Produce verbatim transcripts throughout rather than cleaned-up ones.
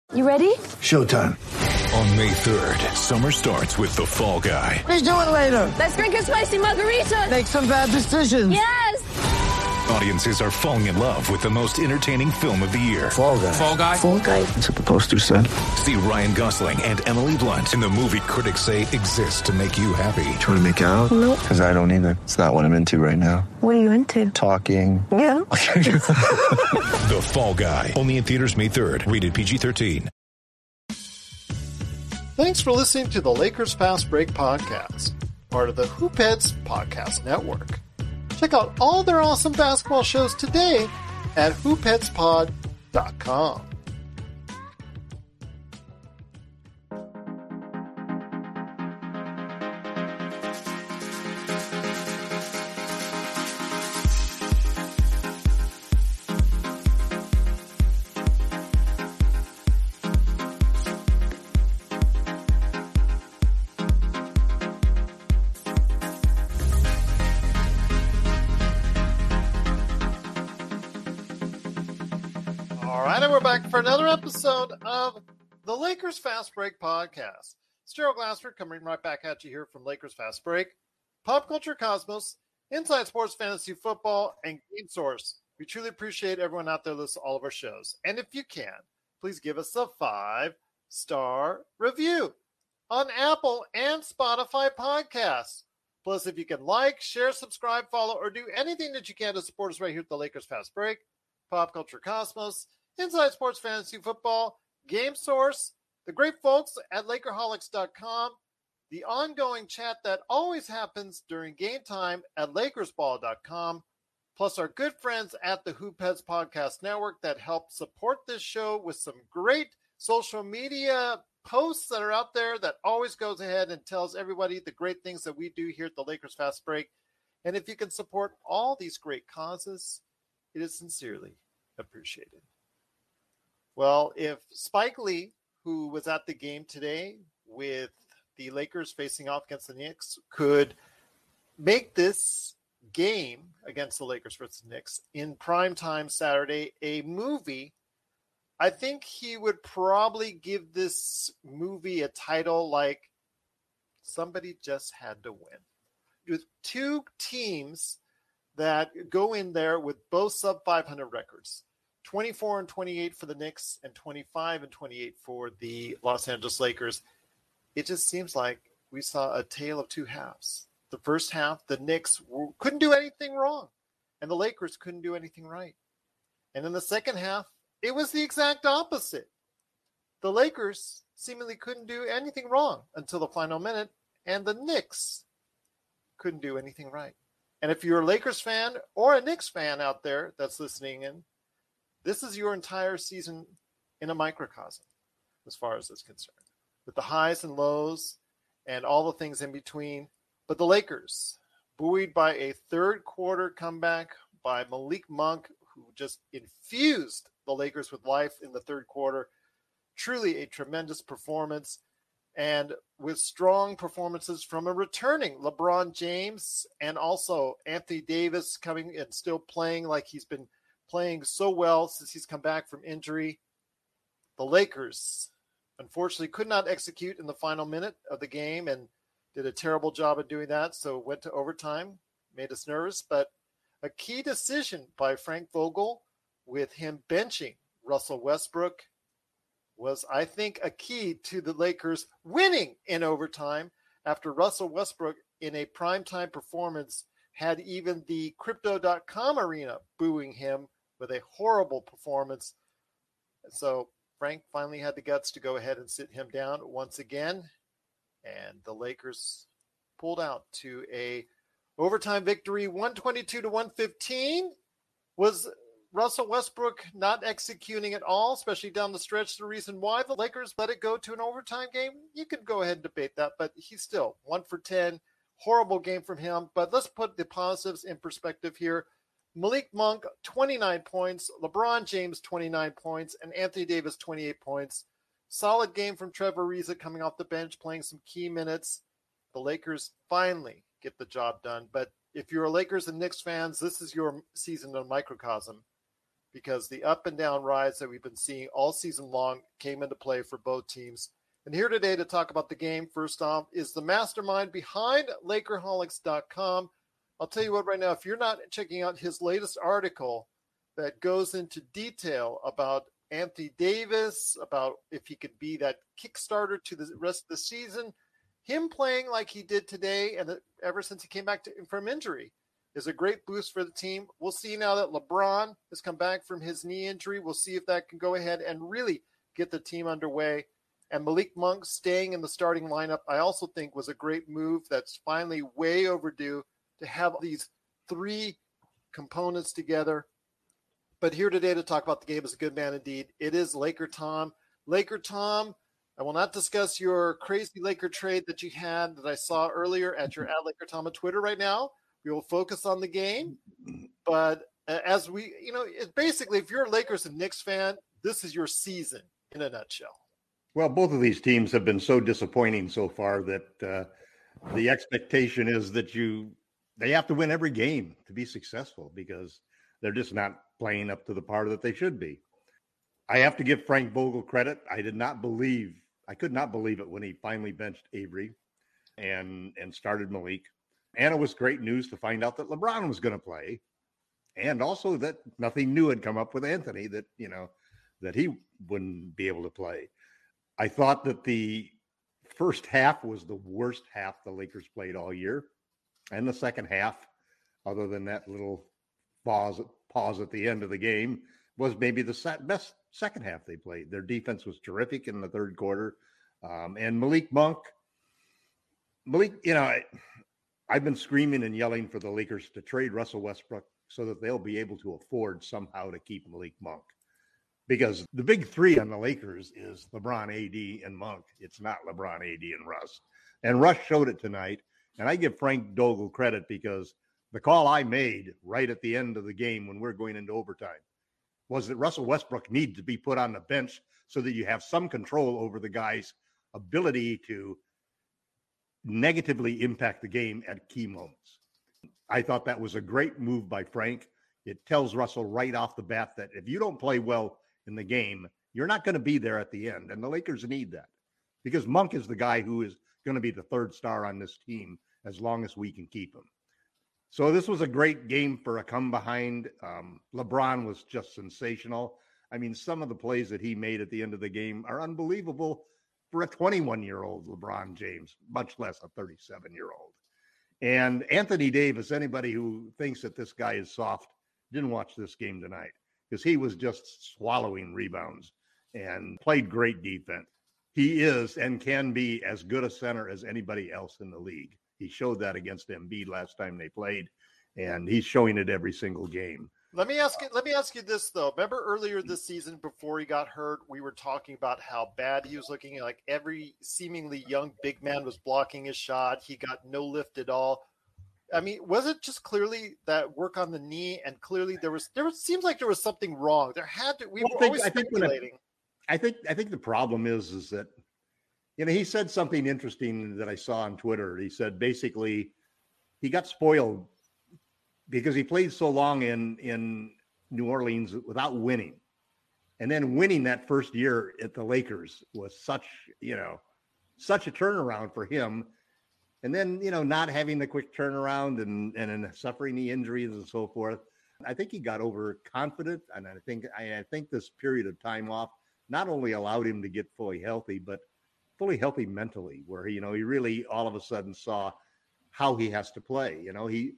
You ready? Showtime. On May third, summer starts with The Fall Guy. Let's do it later. Let's drink a spicy margarita. Make some bad decisions. Yes! Audiences are falling in love with the most entertaining film of the year. Fall Guy. Fall Guy? Fall Guy. That's what the poster said. See Ryan Gosling and Emily Blunt in the movie critics say exists to make you happy. Trying to make it out? Nope. Because I don't either. It's not what I'm into right now. What are you into? Talking. Yeah. The Fall Guy. Only in theaters May third. Rated P G thirteen. Thanks for listening to the Lakers Fast Break podcast, part of the Hoopheads Podcast Network. Check out all their awesome basketball shows today at hoopheads pod dot com. For another episode of the Lakers Fast Break podcast. It's Gerald Glassford coming right back at you here from Lakers Fast Break, Pop Culture Cosmos, Inside Sports Fantasy Football, and Game Source. We truly appreciate everyone out there listening to all of our shows. And if you can, please give us a five-star review on Apple and Spotify podcasts. Plus, if you can like, share, subscribe, follow, or do anything that you can to support us right here at the Lakers Fast Break, Pop Culture Cosmos, Inside Sports Fantasy Football, Game Source, the great folks at Lakerholics dot com, the ongoing chat that always happens during game time at Lakers Ball dot com, plus our good friends at the Hoopheads Podcast Network that help support this show with some great social media posts that are out there that always goes ahead and tells everybody the great things that we do here at the Lakers Fast Break. And if you can support all these great causes, it is sincerely appreciated. Well, if Spike Lee, who was at the game today with the Lakers facing off against the Knicks, could make this game against the Lakers versus the Knicks in primetime Saturday a movie, I think he would probably give this movie a title like Somebody Just Had to Win. With two teams that go in there with both sub five hundred records. twenty-four and twenty-eight for the Knicks and twenty-five and twenty-eight for the Los Angeles Lakers. It just seems like we saw a tale of two halves. The first half, the Knicks couldn't do anything wrong, and the Lakers couldn't do anything right. And in the second half, it was the exact opposite. The Lakers seemingly couldn't do anything wrong until the final minute, and the Knicks couldn't do anything right. And if you're a Lakers fan or a Knicks fan out there that's listening in, this is your entire season in a microcosm, as far as it's concerned, with the highs and lows and all the things in between. But the Lakers, buoyed by a third quarter comeback by Malik Monk, who just infused the Lakers with life in the third quarter, truly a tremendous performance. And with strong performances from a returning LeBron James and also Anthony Davis coming and still playing like he's been playing so well since he's come back from injury. The Lakers, unfortunately, could not execute in the final minute of the game and did a terrible job of doing that, so went to overtime, made us nervous. But a key decision by Frank Vogel with him benching Russell Westbrook was, I think, a key to the Lakers winning in overtime after Russell Westbrook in a primetime performance had even the Crypto dot com arena booing him with a horrible performance. So Frank finally had the guts to go ahead and sit him down once again, and the Lakers pulled out to a overtime victory, one twenty-two to one fifteen. Was Russell Westbrook not executing at all, especially down the stretch, the reason why the Lakers let it go to an overtime game? You could go ahead and debate that, but he's still one for ten. Horrible game from him. But let's put the positives in perspective here. Malik Monk, twenty-nine points. LeBron James, twenty-nine points. And Anthony Davis, twenty-eight points. Solid game from Trevor Ariza coming off the bench, playing some key minutes. The Lakers finally get the job done. But if you're a Lakers and Knicks fans, this is your season of microcosm. because the up and down rides that we've been seeing all season long came into play for both teams. And here today to talk about the game, first off, is the mastermind behind Lakerholics dot com. I'll tell you what right now, if you're not checking out his latest article that goes into detail about Anthony Davis, about if he could be that Kickstarter to the rest of the season, him playing like he did today and ever since he came back to, from injury is a great boost for the team. We'll see now that LeBron has come back from his knee injury. We'll see if that can go ahead and really get the team underway. And Malik Monk staying in the starting lineup, I also think was a great move that's finally way overdue to have these three components together. But here today to talk about the game is a good man indeed. It is Laker Tom. Laker Tom, I will not discuss your crazy Laker trade that you had that I saw earlier at your at Laker Tom on Twitter right now. We will focus on the game. But as we, you know, it basically, if you're a Lakers and Knicks fan, this is your season in a nutshell. Well, both of these teams have been so disappointing so far that uh, the expectation is that you they have to win every game to be successful because they're just not playing up to the par that they should be. I have to give Frank Vogel credit. I did not believe, I could not believe it when he finally benched Avery and and started Malik. And it was great news to find out that LeBron was going to play, and also that nothing new had come up with Anthony that, you know, that he wouldn't be able to play. I thought that the first half was the worst half the Lakers played all year. And the second half, other than that little pause, pause at the end of the game, was maybe the best second half they played. Their defense was terrific in the third quarter. Um, and Malik Monk, Malik, you know, I, I've been screaming and yelling for the Lakers to trade Russell Westbrook so that they'll be able to afford somehow to keep Malik Monk. Because the big three on the Lakers is LeBron, A D, and Monk. It's not LeBron, A D, and Russ. And Russ showed it tonight. And I give Frank Vogel credit because the call I made right at the end of the game when we're going into overtime was that Russell Westbrook needed to be put on the bench so that you have some control over the guy's ability to negatively impact the game at key moments. I thought that was a great move by Frank. It tells Russell right off the bat that if you don't play well in the game, you're not going to be there at the end. And the Lakers need that because Monk is the guy who is going to be the third star on this team as long as we can keep him. So this was a great game for a come behind. Um, LeBron was just sensational. I mean, some of the plays that he made at the end of the game are unbelievable for a twenty-one-year-old LeBron James, much less a thirty-seven-year-old. And Anthony Davis, anybody who thinks that this guy is soft, didn't watch this game tonight because he was just swallowing rebounds and played great defense. He is and can be as good a center as anybody else in the league. He showed that against Embiid last time they played, and he's showing it every single game. Let me ask you, let me ask you this, though. Remember earlier this season before he got hurt, we were talking about how bad he was looking. Like every seemingly young big man was blocking his shot. He got no lift at all. I mean, was it just clearly that work on the knee? And clearly there was, there was, seems like there was something wrong. There had to, we well, were I think, always I think speculating. I, I think, I think the problem is, is that, you know, he said something interesting that I saw on Twitter. He said, basically he got spoiled because he played so long in, in New Orleans without winning. And then winning that first year at the Lakers was such, you know, such a turnaround for him. And then, you know, not having the quick turnaround and, and, and suffering the injuries and so forth. I think he got overconfident. And I think, I, I think this period of time off not only allowed him to get fully healthy, but fully healthy mentally, where, you know, he really all of a sudden saw how he has to play. You know, he,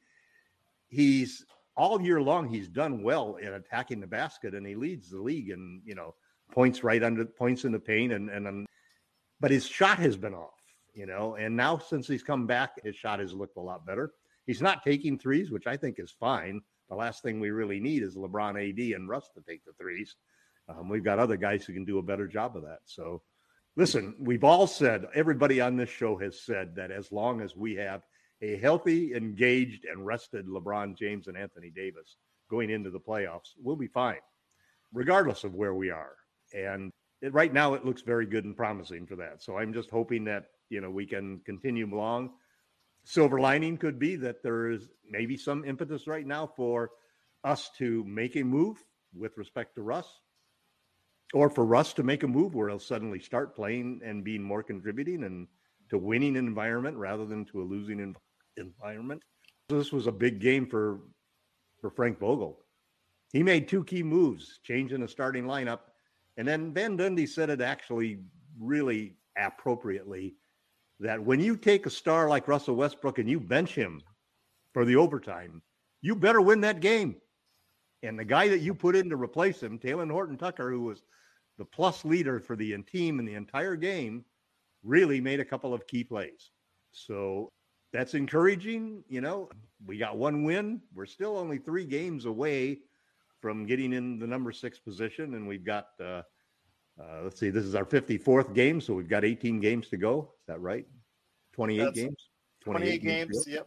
he's all year long, he's done well in attacking the basket, and he leads the league in, you know, points right under points in the paint. And, and, and but his shot has been off. You know, and now since he's come back, his shot has looked a lot better. He's not taking threes, which I think is fine. The last thing we really need is LeBron, A D, and Russ to take the threes. Um, we've got other guys who can do a better job of that. So, listen, we've all said, everybody on this show has said that as long as we have a healthy, engaged, and rested LeBron James and Anthony Davis going into the playoffs, we'll be fine, regardless of where we are. And it, right now, it looks very good and promising for that. So I'm just hoping that, you know, we can continue along. Silver lining could be that there is maybe some impetus right now for us to make a move with respect to Russ, or for Russ to make a move where he'll suddenly start playing and being more contributing and to winning environment rather than to a losing env- environment. This was a big game for, for Frank Vogel. He made two key moves, changing the starting lineup. And then Van Gundy said it actually really appropriately, that when you take a star like Russell Westbrook and you bench him for the overtime, you better win that game. And the guy that you put in to replace him, Talen Horton-Tucker, who was the plus leader for the team in the entire game, really made a couple of key plays. So that's encouraging. You know, we got one win. We're still only three games away from getting in the number six position. And we've got, uh, uh, let's see, this is our fifty-fourth game. So we've got eighteen games to go. Is that right? twenty-eight That's games? twenty-eight, twenty-eight games. Yep.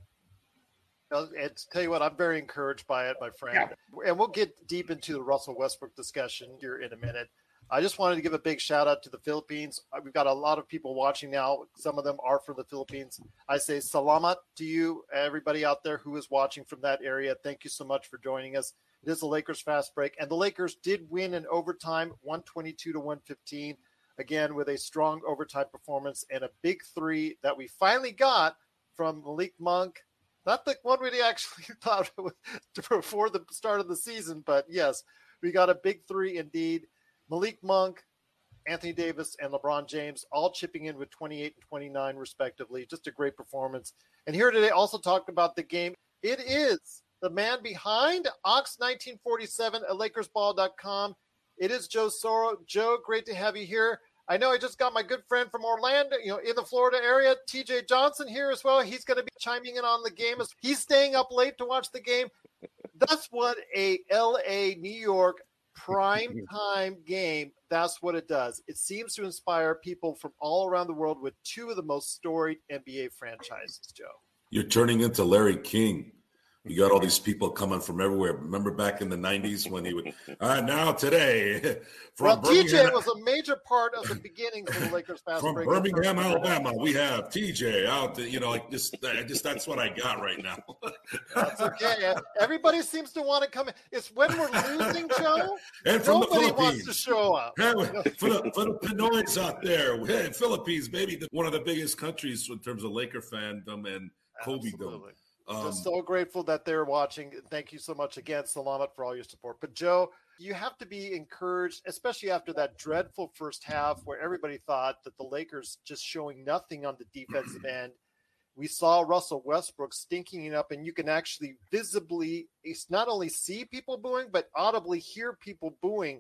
And tell you what, I'm very encouraged by it, my friend. Yeah. And we'll get deep into the Russell Westbrook discussion here in a minute. I just wanted to give a big shout out to the Philippines. We've got a lot of people watching now. Some of them are from the Philippines. I say salamat to you, everybody out there who is watching from that area. Thank you so much for joining us. It is the Lakers Fast Break, and the Lakers did win in overtime, one twenty-two to one fifteen, again with a strong overtime performance and a big three that we finally got from Malik Monk. Not the one we actually thought before the start of the season, but yes, we got a big three indeed. Malik Monk, Anthony Davis, and LeBron James all chipping in with twenty-eight and twenty-nine respectively. Just a great performance. And here today also talked about the game. It is the man behind Ox nineteen forty-seven at Lakers Ball dot com. It is Joe Soro. Joe, great to have you here. I know I just got my good friend from Orlando, you know, in the Florida area, T J Johnson here as well. He's going to be chiming in on the game. He's staying up late to watch the game. That's what a L A, New York prime time game, that's what it does. It seems to inspire people from all around the world with two of the most storied N B A franchises, Joe. You're turning into Larry King. You got all these people coming from everywhere. Remember back in the nineties when he would, all right, now today. From well, Birmingham, T J was a major part of the beginning of the Lakers Fast From Break. Birmingham, Alabama, we have T J out there. You know, like this, I just that's what I got right now. That's okay. Everybody seems to want to come in. It's when we're losing, Joe, and from nobody the wants to show up. Hey, for the, for the Pinoys out there, hey, Philippines, maybe the, one of the biggest countries in terms of Laker fandom and Kobe-dom. Um, Just so grateful that they're watching. Thank you so much again, Salamat, for all your support. But, Joe, you have to be encouraged, especially after that dreadful first half where everybody thought that the Lakers just showing nothing on the defensive end. We saw Russell Westbrook stinking it up, and you can actually visibly not only see people booing, but audibly hear people booing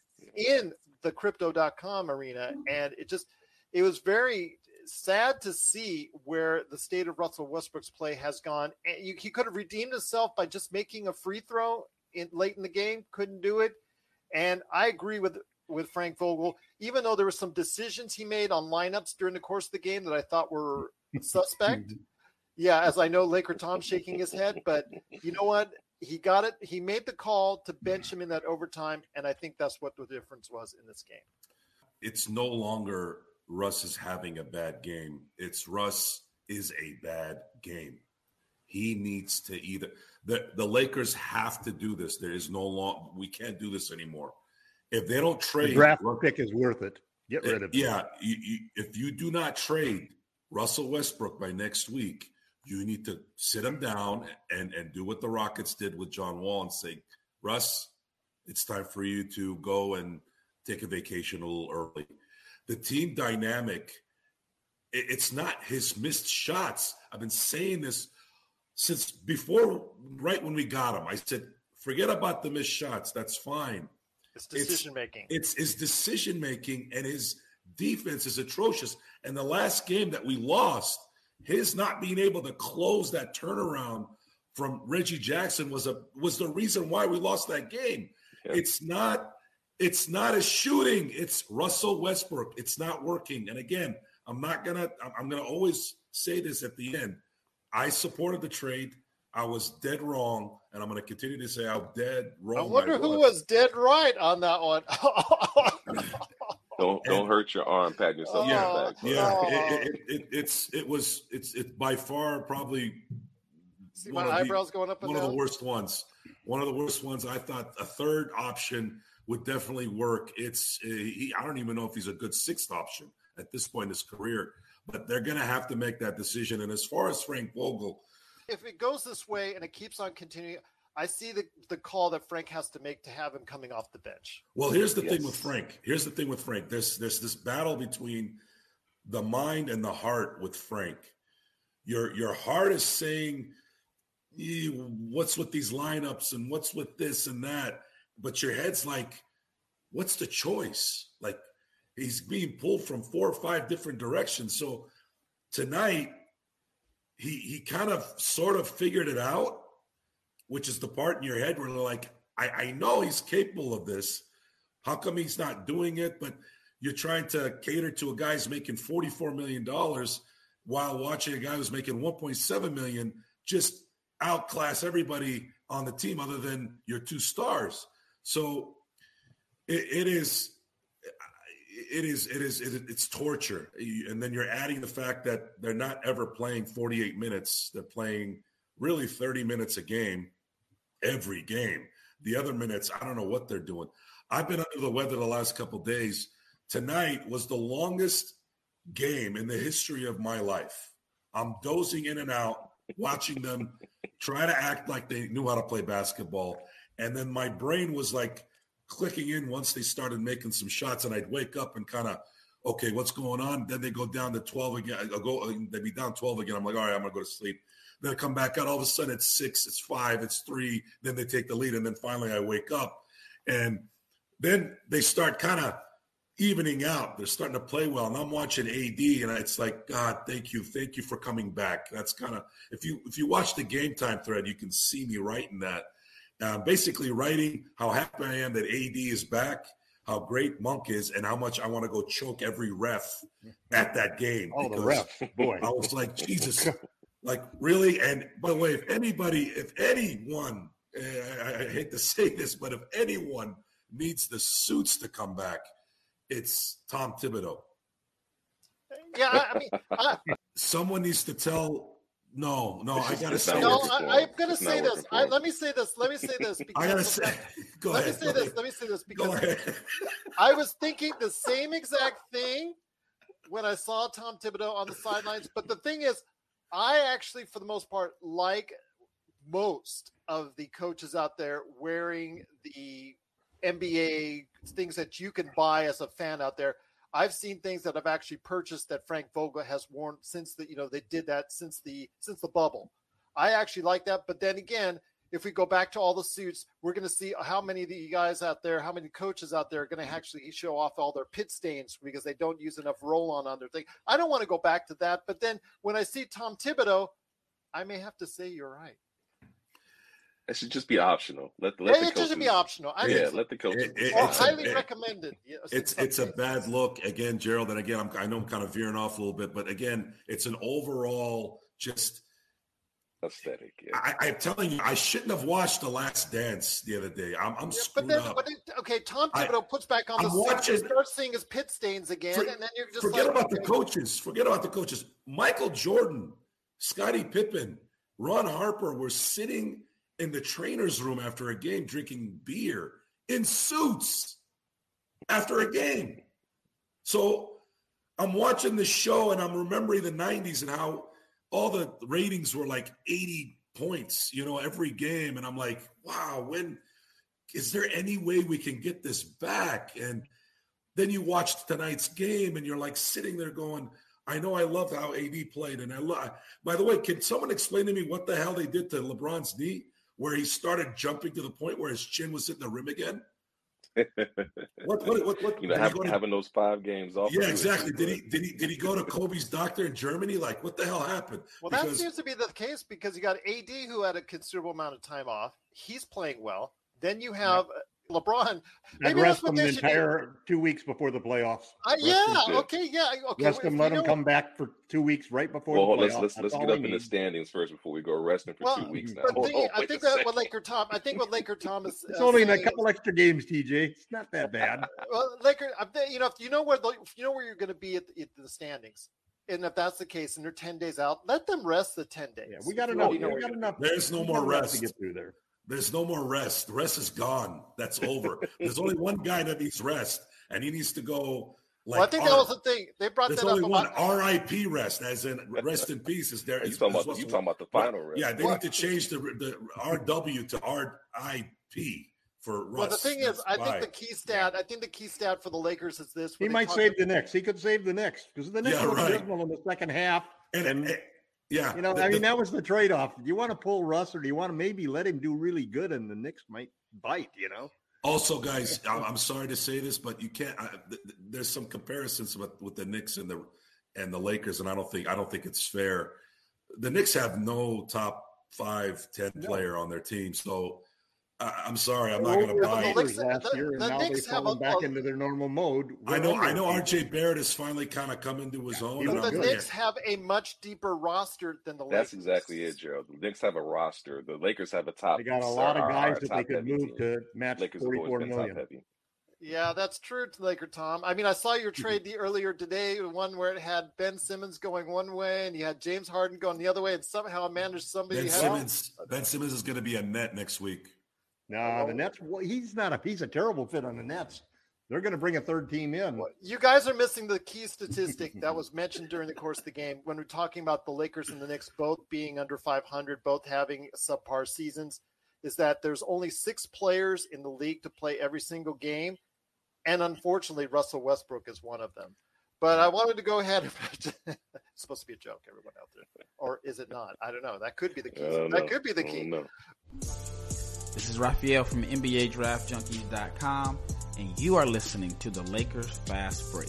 in the crypto dot com arena. And it just – it was very – sad to see where the state of Russell Westbrook's play has gone. And you, he could have redeemed himself by just making a free throw in late in the game. Couldn't do it. And I agree with, with Frank Vogel, even though there were some decisions he made on lineups during the course of the game that I thought were suspect. Yeah, as I know, Laker Tom shaking his head, but you know what? He got it. He made the call to bench him in that overtime, and I think that's what the difference was in this game. It's no longer Russ is having a bad game. It's Russ is a bad game. He needs to either the, the Lakers have to do this. There is no long we can't do this anymore. If they don't trade, the draft pick is worth it. Get rid of it. Yeah, you, you, if you do not trade Russell Westbrook by next week, you need to sit him down and and do what the Rockets did with John Wall and say, Russ, it's time for you to go and take a vacation a little early. The team dynamic, it's not his missed shots. I've been saying this since before, right when we got him. I said, forget about the missed shots. That's fine. It's decision-making. It's, it's his decision-making, and his defense is atrocious. And the last game that we lost, his not being able to close that turnaround from Reggie Jackson was a was the reason why we lost that game. Yeah. It's not – It's not a shooting. It's Russell Westbrook. It's not working. And again, I'm not going to – I'm going to always say this at the end. I supported the trade. I was dead wrong, and I'm going to continue to say I'm dead wrong. I wonder I who was dead right on that one. don't don't and, hurt your arm, pat yourself yeah, on the back. Yeah, oh. it, it, it, it's it was it's it's by far probably See my eyebrows the, going up and one down? of the worst ones. one of the worst ones. I thought a third option would definitely work. It's uh, he, I don't even know if he's a good sixth option at this point in his career, but they're going to have to make that decision. And as far as Frank Vogel, if it goes this way and it keeps on continuing, I see the, the call that Frank has to make to have him coming off the bench. Well, here's the yes. thing with Frank. Here's the thing with Frank. There's, there's this battle between the mind and the heart with Frank. Your, your heart is saying, what's with these lineups and what's with this and that? But your head's like, what's the choice? Like, he's being pulled from four or five different directions. So tonight, he he kind of sort of figured it out, which is the part in your head where they're like, I, I know he's capable of this. How come he's not doing it? But you're trying to cater to a guy who's making forty-four million dollars while watching a guy who's making one point seven million dollars just outclass everybody on the team other than your two stars. So it, it is, it is, it is, it, it's torture. And then you're adding the fact that they're not ever playing forty-eight minutes. They're playing really thirty minutes a game, every game. The other minutes, I don't know what they're doing. I've been under the weather the last couple of days. Tonight was the longest game in the history of my life. I'm dozing in and out, watching them try to act like they knew how to play basketball. And then my brain was like clicking in once they started making some shots, and I'd wake up and kind of, okay, what's going on? Then they go down to twelve again. I'll go, they'd be down twelve again. I'm like, all right, I'm going to go to sleep. Then I come back out. All of a sudden it's six, it's five, it's three. Then they take the lead. And then finally I wake up. And then they start kind of evening out. They're starting to play well. And I'm watching A D, and it's like, God, thank you. Thank you for coming back. That's kind of, if you if you watch the Game Time thread, you can see me writing that. Uh, basically writing how happy I am that A D is back, how great Monk is, and how much I want to go choke every ref at that game. Oh, the ref, boy. I was like, Jesus, like, really? And by the way, if anybody, if anyone, uh, I, I hate to say this, but if anyone needs the suits to come back, it's Tom Thibodeau. Yeah, I mean, I, someone needs to tell. No, no, I gotta say. no, this. I, I'm gonna say this. I, let me say this. Let me say this. Because I gotta say. Go let ahead. me say go this. ahead. Let me say this Go because ahead. I was thinking the same exact thing when I saw Tom Thibodeau on the sidelines. But the thing is, I actually, for the most part, like most of the coaches out there wearing the N B A things that you can buy as a fan out there. I've seen things that I've actually purchased that Frank Vogel has worn since the, you know, they did that since the, since the bubble. I actually like that. But then again, if we go back to all the suits, we're going to see how many of the guys out there, how many coaches out there are going to actually show off all their pit stains because they don't use enough roll on on their thing. I don't want to go back to that. But then when I see Tom Thibodeau, I may have to say you're right. It should just be optional. Let, let yeah, the it coaches should be optional. I yeah, mean, let the coaches. It, it, or it's highly a, recommended. Yes, it's it's a bad look again, Gerald. And again, I'm, I know I'm kind of veering off a little bit, but again, it's an overall just aesthetic. Yeah. I, I'm telling you, I shouldn't have watched The Last Dance the other day. I'm, I'm yeah, screwed but then, up. but it, okay, Tom Thibodeau I, puts back on I'm the suit, watching- and starts seeing his pit stains again, For- and then you're just forget like, about okay. the coaches. Forget about the coaches. Michael Jordan, Scottie Pippen, Ron Harper were sitting in the trainer's room after a game drinking beer in suits after a game. So I'm watching the show and I'm remembering the nineties and how all the ratings were like eighty points, you know, every game. And I'm like, wow, when is there any way we can get this back? And then you watch tonight's game and you're like sitting there going, I know I loved how A D played. And I love, by the way, can someone explain to me what the hell they did to LeBron's knee, where he started jumping to the point where his chin was hitting the rim again? What, what, what, what you know, did he have, go to- having those five games off. Yeah, exactly. Did he, did he, did he go to Kobe's doctor in Germany? Like, what the hell happened? Well, that Because- seems to be the case because you got A D who had a considerable amount of time off. He's playing well. Then you have yeah. LeBron. And Maybe rest that's what him they the should entire do. two weeks before the playoffs. Uh, Rest yeah. him- Okay. Yeah. Okay. Rest him, if let you him know- come back for two weeks right before Well, the let's playoffs. let's That's let's all get we up in the need. standings first before we go resting for Well, two weeks now. but Hold thinking, on, I wait think a that second. what Laker Tom, I think what Laker Thomas, It's uh, only in a saying couple is- extra games, T J. It's not that bad. Well, Laker, I bet, you know, if you know where the, if you know where you're going to be at the, at the standings, and if that's the case, and they're ten days out, let them rest the ten days. Yeah, we got If you enough. already know We where got you're enough. There's no we more got enough rest. to get through there. There's no more rest. The rest is gone. That's over. There's only one guy that needs rest, and he needs to go. Like well, I think R- that was the thing. They brought There's that only up one about R I P rest, as in rest in peace. Is there? You talking about you talking about the final rest? Yeah, they need to change the the R W to R I P for Russ. Well, the thing is, That's I why. think the key stat. I think the key stat for the Lakers is this: He when they might talk save about- the Knicks. He could save the Knicks because the Knicks Yeah, were right. dismal in the second half. and, And, and- yeah, you know, the- I mean, the- that was the trade-off. Do you want to pull Russ or do you want to maybe let him do really good and the Knicks might bite, you know? Also, guys, I'm, I'm sorry to say this, but you can't. I, th- th- there's some comparisons with, with the Knicks and the and the Lakers, and I don't think I don't think it's fair. The Knicks have no top five, ten player on their team, so I, I'm sorry, I'm not going to Over buy. the it. Lakers- last the- year, and the now Knicks they've have fallen a- back a- into their normal mode. I know, I know. We're R J Barrett has finally kind of come into his own. He and was But the I'm good. Knicks have a much deeper roster than the That's Lakers. exactly it, Gerald. The Knicks have a roster. The Lakers have a top. They got a lot of are- guys are a that they could top-heavy move team. to match Lakers have always forty-four been million. top-heavy. Yeah, that's true, Laker Tom. I mean, I saw your trade the earlier today, one where it had Ben Simmons going one way and you had James Harden going the other way, and somehow I managed somebody. Ben had- Simmons. Ben Simmons is going to be a net next week. No, the Nets. Well, he's not a. He's a terrible fit on the Nets. They're going to bring a third team in. You guys are missing the key statistic that was mentioned during the course of the game when we're talking about the Lakers and the Knicks both being under five hundred, both having subpar seasons, is that there's only six players in the league to play every single game. And unfortunately, Russell Westbrook is one of them. But I wanted to go ahead. And it's supposed to be a joke, everyone out there. Or is it not? I don't know. That could be the key. I don't That know. could be the I don't key. know. This is Raphael from N B A Draft Junkies dot com, and you are listening to the Lakers Fast Break.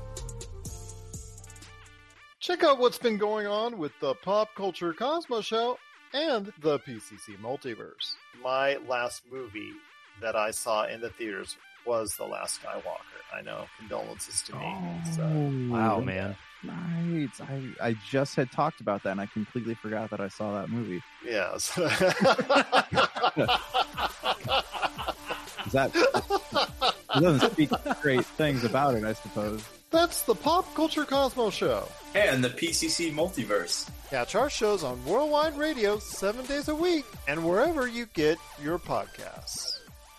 Check out what's been going on with the Pop Culture Cosmos Show and the P C C Multiverse. My last movie that I saw in the theaters was The Last Skywalker. I know, condolences to me. So, Wow, man. Nice. I, I just had talked about that and I completely forgot that I saw that movie. yes. That it doesn't speak great things about it, I suppose. That's the Pop Culture Cosmos Show. And the P C C Multiverse. Catch our shows on Worldwide Radio seven days a week and wherever you get your podcasts.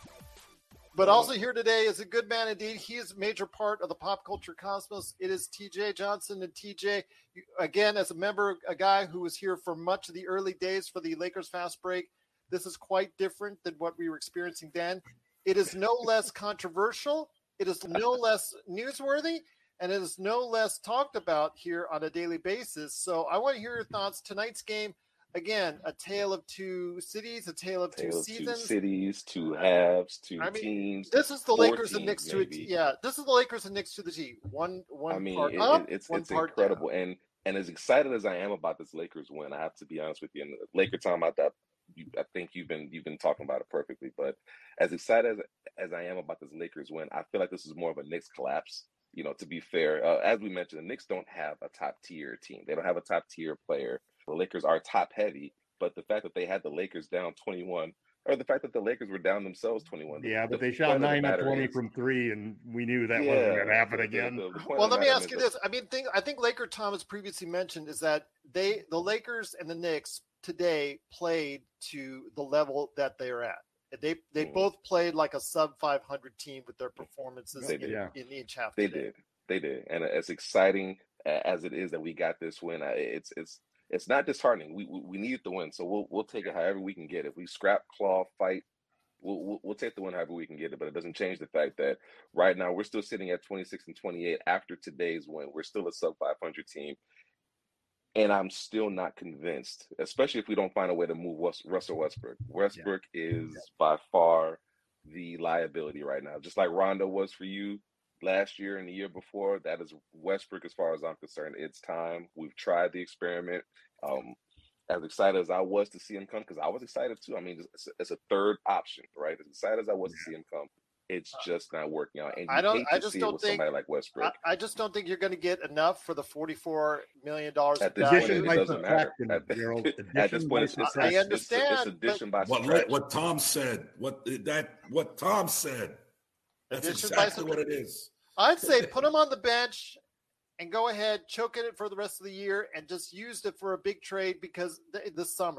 But also here today is a good man indeed. He is a major part of the Pop Culture Cosmos. It is T J Johnson. And T J, again, as a member, a guy who was here for much of the early days for the Lakers Fast Break, this is quite different than what we were experiencing then. It is no less controversial. It is no less newsworthy. And it is no less talked about here on a daily basis. So I want to hear your thoughts. Tonight's game, again, a tale of two cities, a tale of two Tale of seasons. Two cities, two halves, two I mean, teams. This is the four Lakers and teams, Knicks to a maybe. T. Yeah, this is the Lakers and Knicks to the T. One, one I mean, part it, up, it, it's one it's part incredible. down. And and as excited as I am about this Lakers win, I have to be honest with you. And Laker time, I thought you, I think you've been you've been talking about it perfectly. But as excited as as I am about this Lakers win, I feel like this is more of a Knicks collapse. You know, to be fair, uh, as we mentioned, the Knicks don't have a top tier team. They don't have a top tier player. The Lakers are top heavy, but the fact that they had the Lakers down twenty-one, or the fact that the Lakers were down themselves twenty-one. Yeah, but the they shot point of the nine of matter twenty is- from three, and we knew that Yeah, wasn't going to happen the- again. the- the point Well, of the let me matter ask is you that- this. I mean, think, I think Laker Thomas previously mentioned is that they, the Lakers and the Knicks today played to the level that they're at. They they Mhm. both played like a sub five hundred team with their performances They in, did. Yeah. in each half. They today. did. They did. And as exciting a- as it is that we got this win, I- it's it's it's not disheartening. We we, we needed the win, so we'll we'll take it however we can get it. If we scrap, claw, fight, we'll, we'll we'll take the win however we can get it. But it doesn't change the fact that right now we're still sitting at twenty-six and twenty-eight after today's win. We're still a sub five hundred team. And I'm still not convinced, especially if we don't find a way to move West, Russell Westbrook. Westbrook is by far the liability right now. Just like Rondo was for you last year and the year before, that is Westbrook as far as I'm concerned. It's time. We've tried the experiment. Um, as excited as I was to see him come, because I was excited too. I mean, it's, it's a third option, right? As excited as I was to see him come, it's just not working out. And you I don't. hate I to just see it don't with think. somebody like Westbrook. I, I just don't think you're going to get enough for the forty-four million dollars At of this value. point, Addition it by doesn't matter. subtraction, At, Gerald. at this Addition point, by it's, it's, I it's, understand, it's addition by What subtraction. what Tom said. What that what Tom said. That's Addition by exactly what it is. I'd say put him on the bench and go ahead, choke it for the rest of the year, and just use it for a big trade because th- this summer.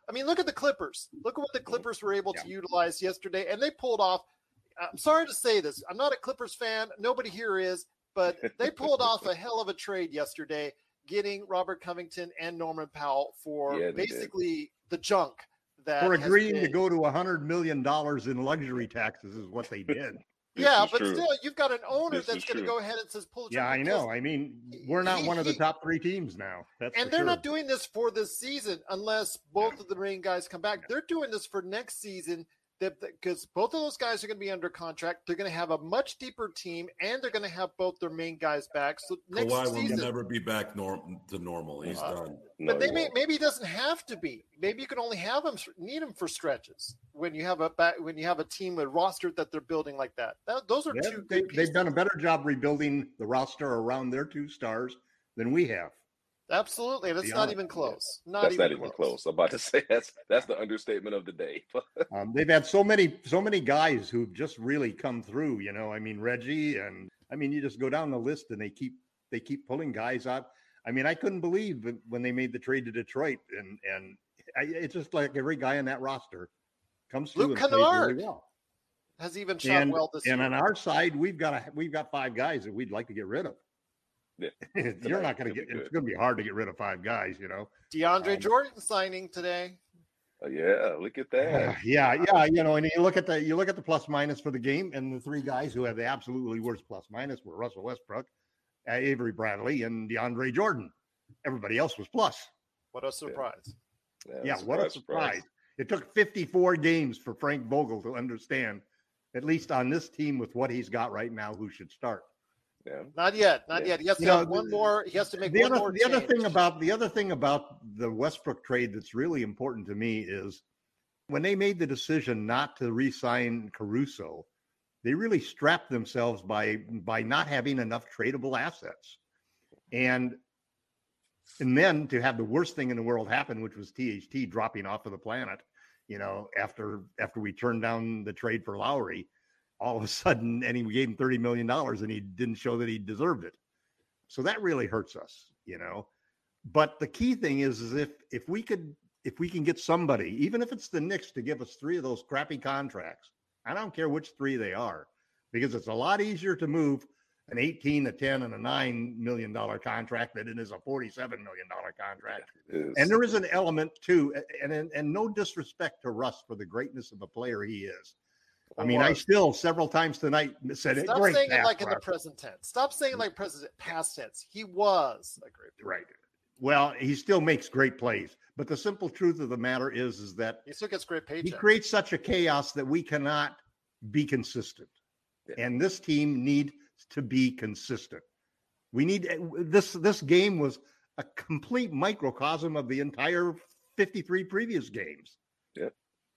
I mean, look at the Clippers. Look at what the Clippers were able to utilize yesterday, and they pulled off. I'm sorry to say this. I'm not a Clippers fan. Nobody here is, but they pulled off a hell of a trade yesterday, getting Robert Covington and Norman Powell for Yeah, they basically the junk that For has agreeing been- to go to one hundred million dollars in luxury taxes is what they did. Yeah, is but true. still, you've got an owner This that's is going to true. go ahead and says pull the Yeah, I trigger know. because- I mean, we're not he- one of the he- top three teams now. That's And for they're sure. not doing this for this season unless both of the main guys come back. They're doing this for next season because both of those guys are going to be under contract. They're going to have a much deeper team, and they're going to have both their main guys back. So next Kawhi will season, never be back norm- to normal. He's Uh, done. but they may, maybe he doesn't have to be. Maybe you can only have him need him for stretches when you have a back, when you have a team with roster that they're building like that. that those are Yeah, two they, good pieces. they've done a better job rebuilding the roster around their two stars than we have. Absolutely, and it's Be not honest. even close. Not That's even not even close. close. I'm about to say that's that's the understatement of the day. Um, they've had so many, so many guys who've just really come through. You know, I mean Reggie, and I mean you just go down the list, and they keep they keep pulling guys out. I mean, I couldn't believe it when they made the trade to Detroit, and and I, it's just like every guy in that roster comes through Luke and plays really Kennard well. has even shot And, well this and year. on our side, we've got a, we've got five guys that we'd like to get rid of. Yeah, You're not going to Could get. be It's good. going to be hard to get rid of five guys. You know. DeAndre um, Jordan signing today. Oh, yeah, look at that. Yeah, yeah, you know, and you look at the you look at the plus minus for the game, and the three guys who have the absolutely worst plus minus were Russell Westbrook, uh, Avery Bradley, and DeAndre Jordan. Everybody else was plus. What a surprise! Yeah, what a surprise! It took fifty-four games for Frank Vogel to understand, at least on this team with what he's got right now, who should start. Yeah. Not yet, not yet. He has to You know, have one more. He has to make the one other more. the other change. thing about the other thing about the Westbrook trade that's really important to me is when they made the decision not to re-sign Caruso, they really strapped themselves by by not having enough tradable assets, and and then to have the worst thing in the world happen, which was T H T dropping off of the planet, you know, after after we turned down the trade for Lowry. All of a sudden, and he gave him thirty million dollars and he didn't show that he deserved it. So that really hurts us, you know. But the key thing is, is if if we could if we can get somebody, even if it's the Knicks, to give us three of those crappy contracts, I don't care which three they are, because it's a lot easier to move an eighteen, a ten, and a nine million dollar contract than it is a forty-seven million dollar contract. And there is an element too, and, and and no disrespect to Russ for the greatness of the player he is. I mean, I still several times tonight said it. Stop Great saying it pass like in the rush. present tense. Stop saying like present past tense. He was a great player. Right. Well, he still makes great plays, but the simple truth of the matter is, is that He still gets great he paychecks. creates such a chaos that we cannot be consistent. And this team needs to be consistent. We need this. This game was a complete microcosm of the entire fifty-three previous games. Yep.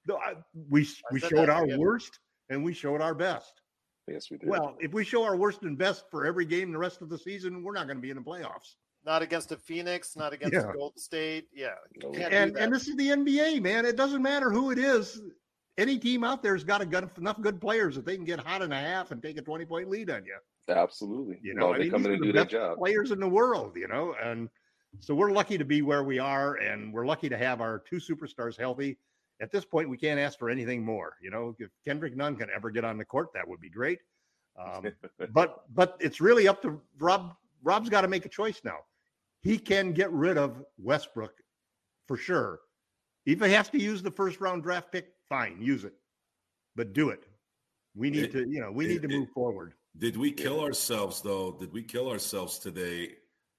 We we said showed that, our yeah. worst and we showed our best. Yes, we did. Well, if we show our worst and best for every game the rest of the season, we're not going to be in the playoffs. Not against a Phoenix, not against Yeah. Golden State. Yeah. you can't do And that. and this is the N B A, man. It doesn't matter who it is. Any team out there has got a good, enough good players that they can get hot in a half and take a twenty point lead on you. Absolutely. You know, no, I they mean, come these in are and the do their best job. players in the world, you know, and so we're lucky to be where we are, and we're lucky to have our two superstars healthy. At this point, we can't ask for anything more. You know, if Kendrick Nunn can ever get on the court, that would be great. Um, but but it's really up to Rob. Rob's got to make a choice now. He can get rid of Westbrook for sure. If he has to use the first round draft pick, fine, use it, but do it. We need It- to, you know, we need it- to move forward. Did we kill ourselves though? Did we kill ourselves today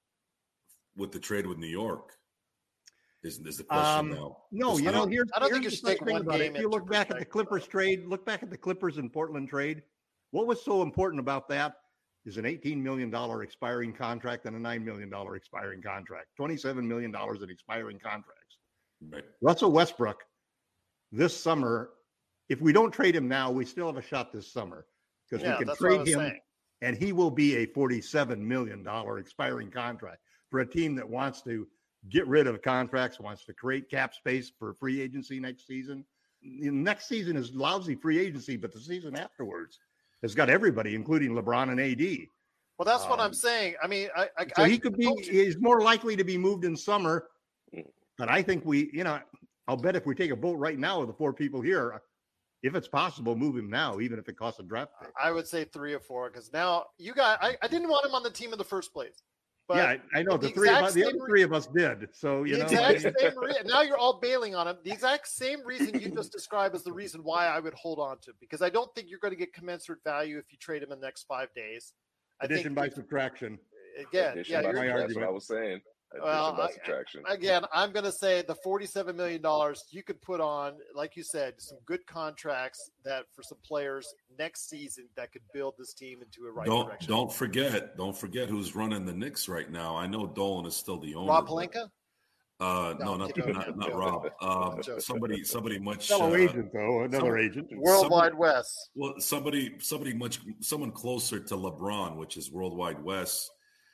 with the trade with New York? Is, is the question Um, now? no, It's you know, not- here's, I don't here's think you the should take funny thing one about it. game If you into look back at the perspective, Clippers trade, look back at the Clippers and Portland trade. What was so important about that is an eighteen million dollars expiring contract and a nine million dollars expiring contract, twenty-seven million dollars in expiring contracts. Right. Russell Westbrook this summer, if we don't trade him now, we still have a shot this summer because Yeah, we can that's what I trade was him saying. and he will be a forty-seven million dollars expiring contract for a team that wants to get rid of contracts, wants to create cap space for free agency next season. The next season is lousy free agency, but the season afterwards has got everybody, including LeBron and A D. Well, that's what Um, I'm saying. I mean, I, I, So I he could be, told you. he's more likely to be moved in summer. But I think we, you know, I'll bet if we take a vote right now with the four people here, if it's possible, move him now, even if it costs a draft pick. I would say three or four because now you got. I, I didn't want him on the team in the first place. But yeah, I, I know the, the three of us, the other three of us did. So you the know, exact same re- now you're all bailing on him. The exact same reason you just described is the reason why I would hold on to him because I don't think you're going to get commensurate value if you trade him in the next five days. I Addition think, by subtraction. Again, Addition yeah, by you're, that's what I was saying. Addition well, by I, subtraction. again, I'm going to say the forty-seven million dollars you could put on, like you said, some good contracts that for some players next season that could build this team into a right don't, direction. Don't forget, don't forget who's running the Knicks right now. I know Dolan is still the owner. Rob Pelinka? Uh, no, No, not, joking, not, not joking. Rob. Um, Joking. somebody, somebody much Fellow uh, agent, though, another some- agent. Worldwide somebody- West. Well, somebody, somebody much, someone closer to LeBron, which is Worldwide West.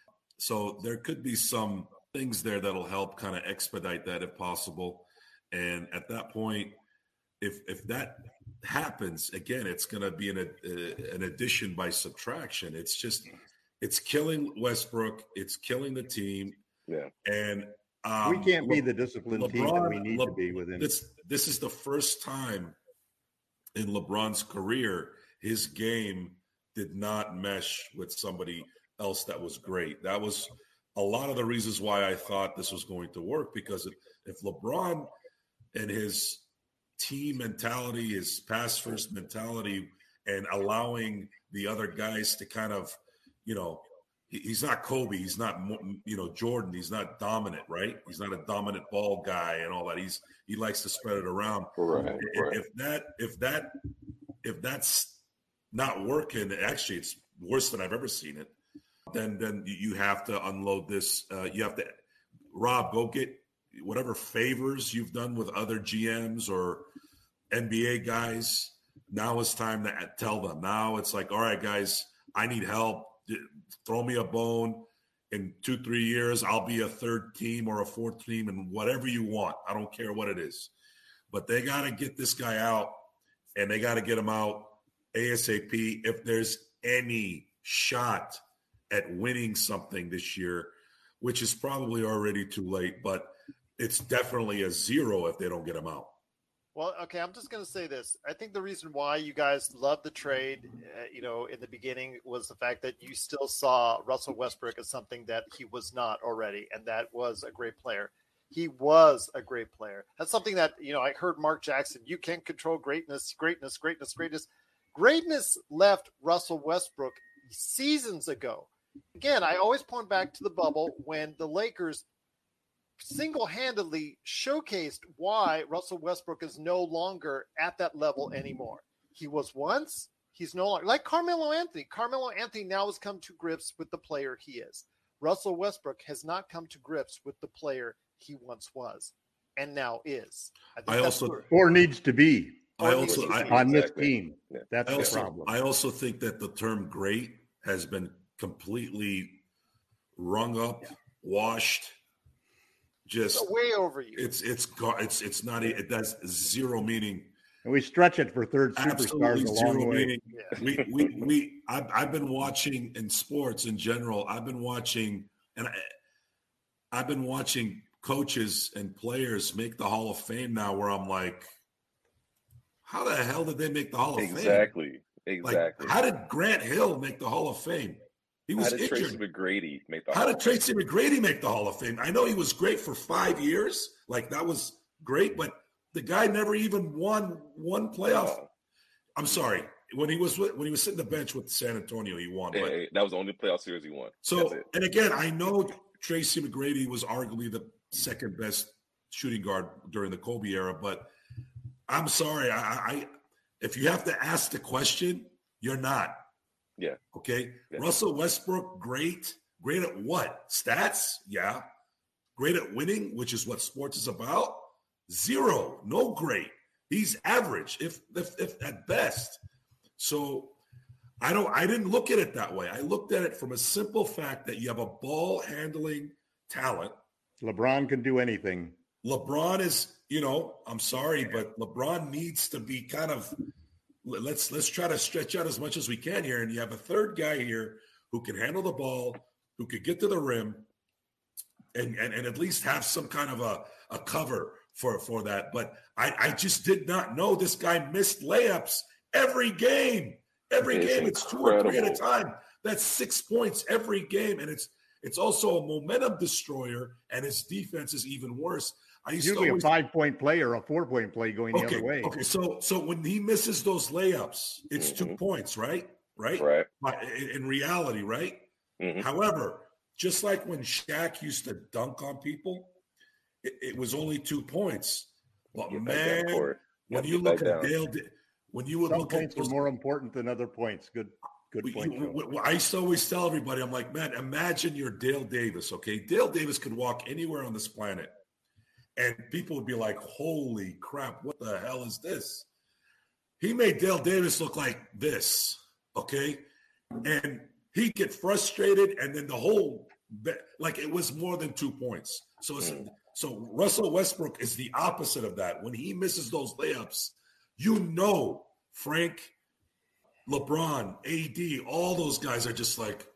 So there could be some things there that'll help kind of expedite that if possible. And at that point, if if that happens, again, it's going to be an uh, an addition by subtraction. It's just it's killing Westbrook. It's killing the team. Yeah. And um, we can't be the disciplined LeBron, team that we need Le- to be within. This this is the first time in LeBron's career his game did not mesh with somebody else that was great. That was a lot of the reasons why I thought this was going to work, because if, if LeBron and his team mentality, his pass first mentality, and allowing the other guys to kind of, you know, he, he's not Kobe, he's not, you know, Jordan, he's not dominant, right? He's not a dominant ball guy and all that. He's he likes to spread it around. Right, If, right. if that if that if that's not working, actually, it's worse than I've ever seen it. Then, then you have to unload this. Uh, you have to, Rob, go get whatever favors you've done with other G Ms or N B A guys. Now it's time to tell them. Now it's like, all right, guys, I need help. Throw me a bone. In two, three years, I'll be a third team or a fourth team and whatever you want. I don't care what it is. But they got to get this guy out, and they got to get him out ASAP if there's any shot at winning something this year, which is probably already too late, but it's definitely a zero if they don't get him out. Well, okay, I'm just going to say this. I think the reason why you guys loved the trade, uh, you know, in the beginning was the fact that you still saw Russell Westbrook as something that he was not already, and that was a great player. He was a great player. That's something that, you know, I heard Mark Jackson, you can't control greatness, greatness, greatness, greatness. Greatness left Russell Westbrook seasons ago. Again, I always point back to the bubble when the Lakers single-handedly showcased why Russell Westbrook is no longer at that level anymore. He was once, he's no longer. Like Carmelo Anthony. Carmelo Anthony now has come to grips with the player he is. Russell Westbrook has not come to grips with the player he once was and now is. I, think I that's also where- or needs to be I also I, on this Exactly. team. Yeah. That's I the also, problem. I also think that the term great has been completely rung up, washed. Just It's way over you. it's it's gar- it's it's not e- it does zero meaning. And we stretch it for third superstars Absolutely a long zero way. meaning. We we we I've, I've been watching in sports in general. I've been watching and I, I've been watching coaches and players make the Hall of Fame now. Where I'm like, how the hell did they make the Hall of Fame? Exactly. Like, Exactly. how did Grant Hill make the Hall of Fame? He was How did Tracy injured. McGrady make the How Hall did of Fame? Tracy McGrady make the Hall of Fame? I know he was great for five years. Like, that was great, but the guy never even won one playoff. No. I'm sorry. When he was with, when he was sitting the bench with San Antonio, he won. Hey, But hey, that was the only playoff series he won. so, That's it. and again, I know Tracy McGrady was arguably the second best shooting guard during the Kobe era, but I'm sorry. I, I if you have to ask the question, you're not. Yeah. Okay. Yeah. Russell Westbrook, great. Great at what? Stats? Yeah. Great at winning, which is what sports is about. Zero. No great. He's average, if if, if at best. So I don't I didn't look at it that way. I looked at it from a simple fact that you have a ball handling talent. LeBron can do anything. LeBron is, you know, I'm sorry, but LeBron needs to be kind of let's let's try to stretch out as much as we can here. And you have a third guy here who can handle the ball, who could get to the rim, and and, and at least have some kind of a, a cover for, for that. But I, I just did not know this guy missed layups every game. Every It's game, it's two or three at a incredible. time. That's six points every game, and it's it's also a momentum destroyer, and his defense is even worse. I used Usually to a always, fight-point play or a four-point play going the okay, other way. okay. So so when he misses those layups, it's Mhm. two points, right? Right. Right. But in, in reality, right? Mhm. However, just like when Shaq used to dunk on people, it, it was only two points. But Get back down, man, Corey. when Gotta you get look back at down. Dale, Da- when you would Some look at points are those, more important than other points. Good, good we- point. you- Joe. we- we- I used to always tell everybody, I'm like, man, imagine you're Dale Davis, okay? Dale Davis could walk anywhere on this planet, and people would be like, holy crap, what the hell is this? He made Dale Davis look like this, okay? And he'd get frustrated, and then the whole, be- like it was more than two points. So, it's, Mm. so Russell Westbrook is the opposite of that. When he misses those layups, you know Frank, LeBron, A D, all those guys are just like,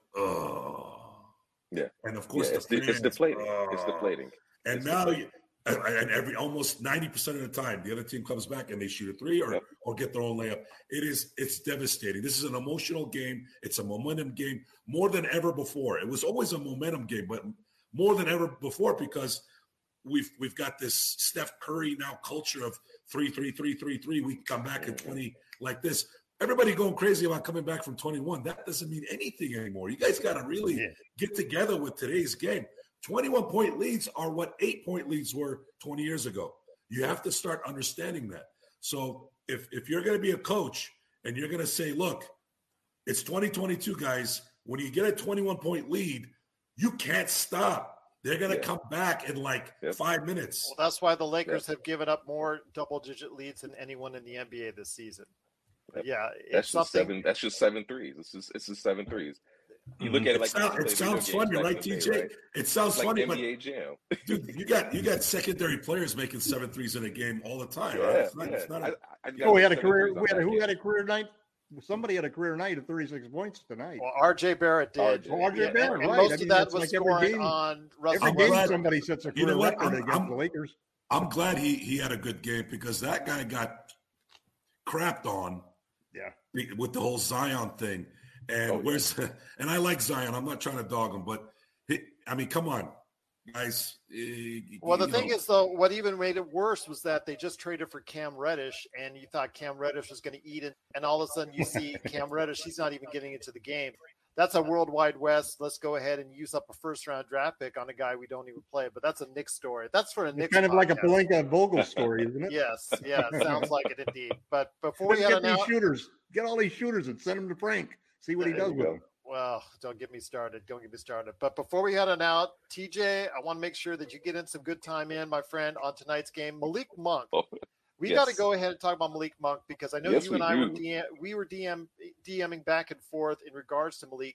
oh. Yeah. And of course, Yeah, the it's, de- it's fans, deflating. It's "Ugh." deflating. And It's now, deflating. you, and and every almost ninety percent of the time, the other team comes back and they shoot a three or Yep. or get their own layup. It is it's devastating. This is an emotional game. It's a momentum game more than ever before. It was always a momentum game, but more than ever before because we've we've got this Steph Curry now culture of three, three, three, three, three. We come back at twenty like this. Everybody going crazy about coming back from twenty-one. That doesn't mean anything anymore. You guys got to really Yeah. get together with today's game. twenty-one point leads are what eight point leads were twenty years ago. You have to start understanding that. So if if you're going to be a coach and you're going to say, look, it's twenty twenty-two, guys, when you get a twenty-one point lead, you can't stop. They're going to Yeah. come back in like Yep. five minutes. Well, that's why the Lakers have given up more double-digit leads than anyone in the N B A this season. But yeah, it's That's just something. seven. That's just seven threes. It's just it's just seven threes. You look at it like sound- you it play sounds video games funny, back right, in the T day, J? right? It sounds It's like funny, N but B A Jam. dude, you got you got secondary players making seven threes in a game all the time. right? Yeah, It's not, yeah. it's not I, a, I got Oh, we had a seven career. threes on We had a, that who game. had a career night? Somebody had a career night of thirty-six points tonight. Well, R J Barrett did. R J. Oh, R J Yeah, Barrett, and, and right. most I of mean, that that's was like every scoring game- on Russell Every game, Westbrook. somebody sets a You know career what? record I'm- against I'm- the Lakers. I'm glad he he had a good game because that guy got crapped on Yeah. be- with the whole Zion thing. And Oh, yeah. where's and I like Zion. I'm not trying to dog him, but he, I mean, come on, guys. eh, Well, the you thing know, is, though, what even made it worse was that they just traded for Cam Reddish, and you thought Cam Reddish was going to eat it, and all of a sudden you see Cam Reddish, he's not even getting into the game. That's a worldwide West. Let's go ahead and use up a first-round draft pick on a guy we don't even play. But that's a Knicks story. That's for a It's Knicks kind of like a podcast. Palenka Vogel story, isn't it? Yes, yeah, sounds like it indeed. But before we Let's head get on these out, shooters. Get all these shooters and send them to Frank. See what he There does you with go. them. well, don't get me started. Don't get me started. But before we head on out, T J, I want to make sure that you get in some good time in, my friend, on tonight's game. Malik Monk. Oh, We yes. got to go ahead and talk about Malik Monk because I know Yes, you and we I were do. D M, we were D M, DMing back and forth in regards to Malik.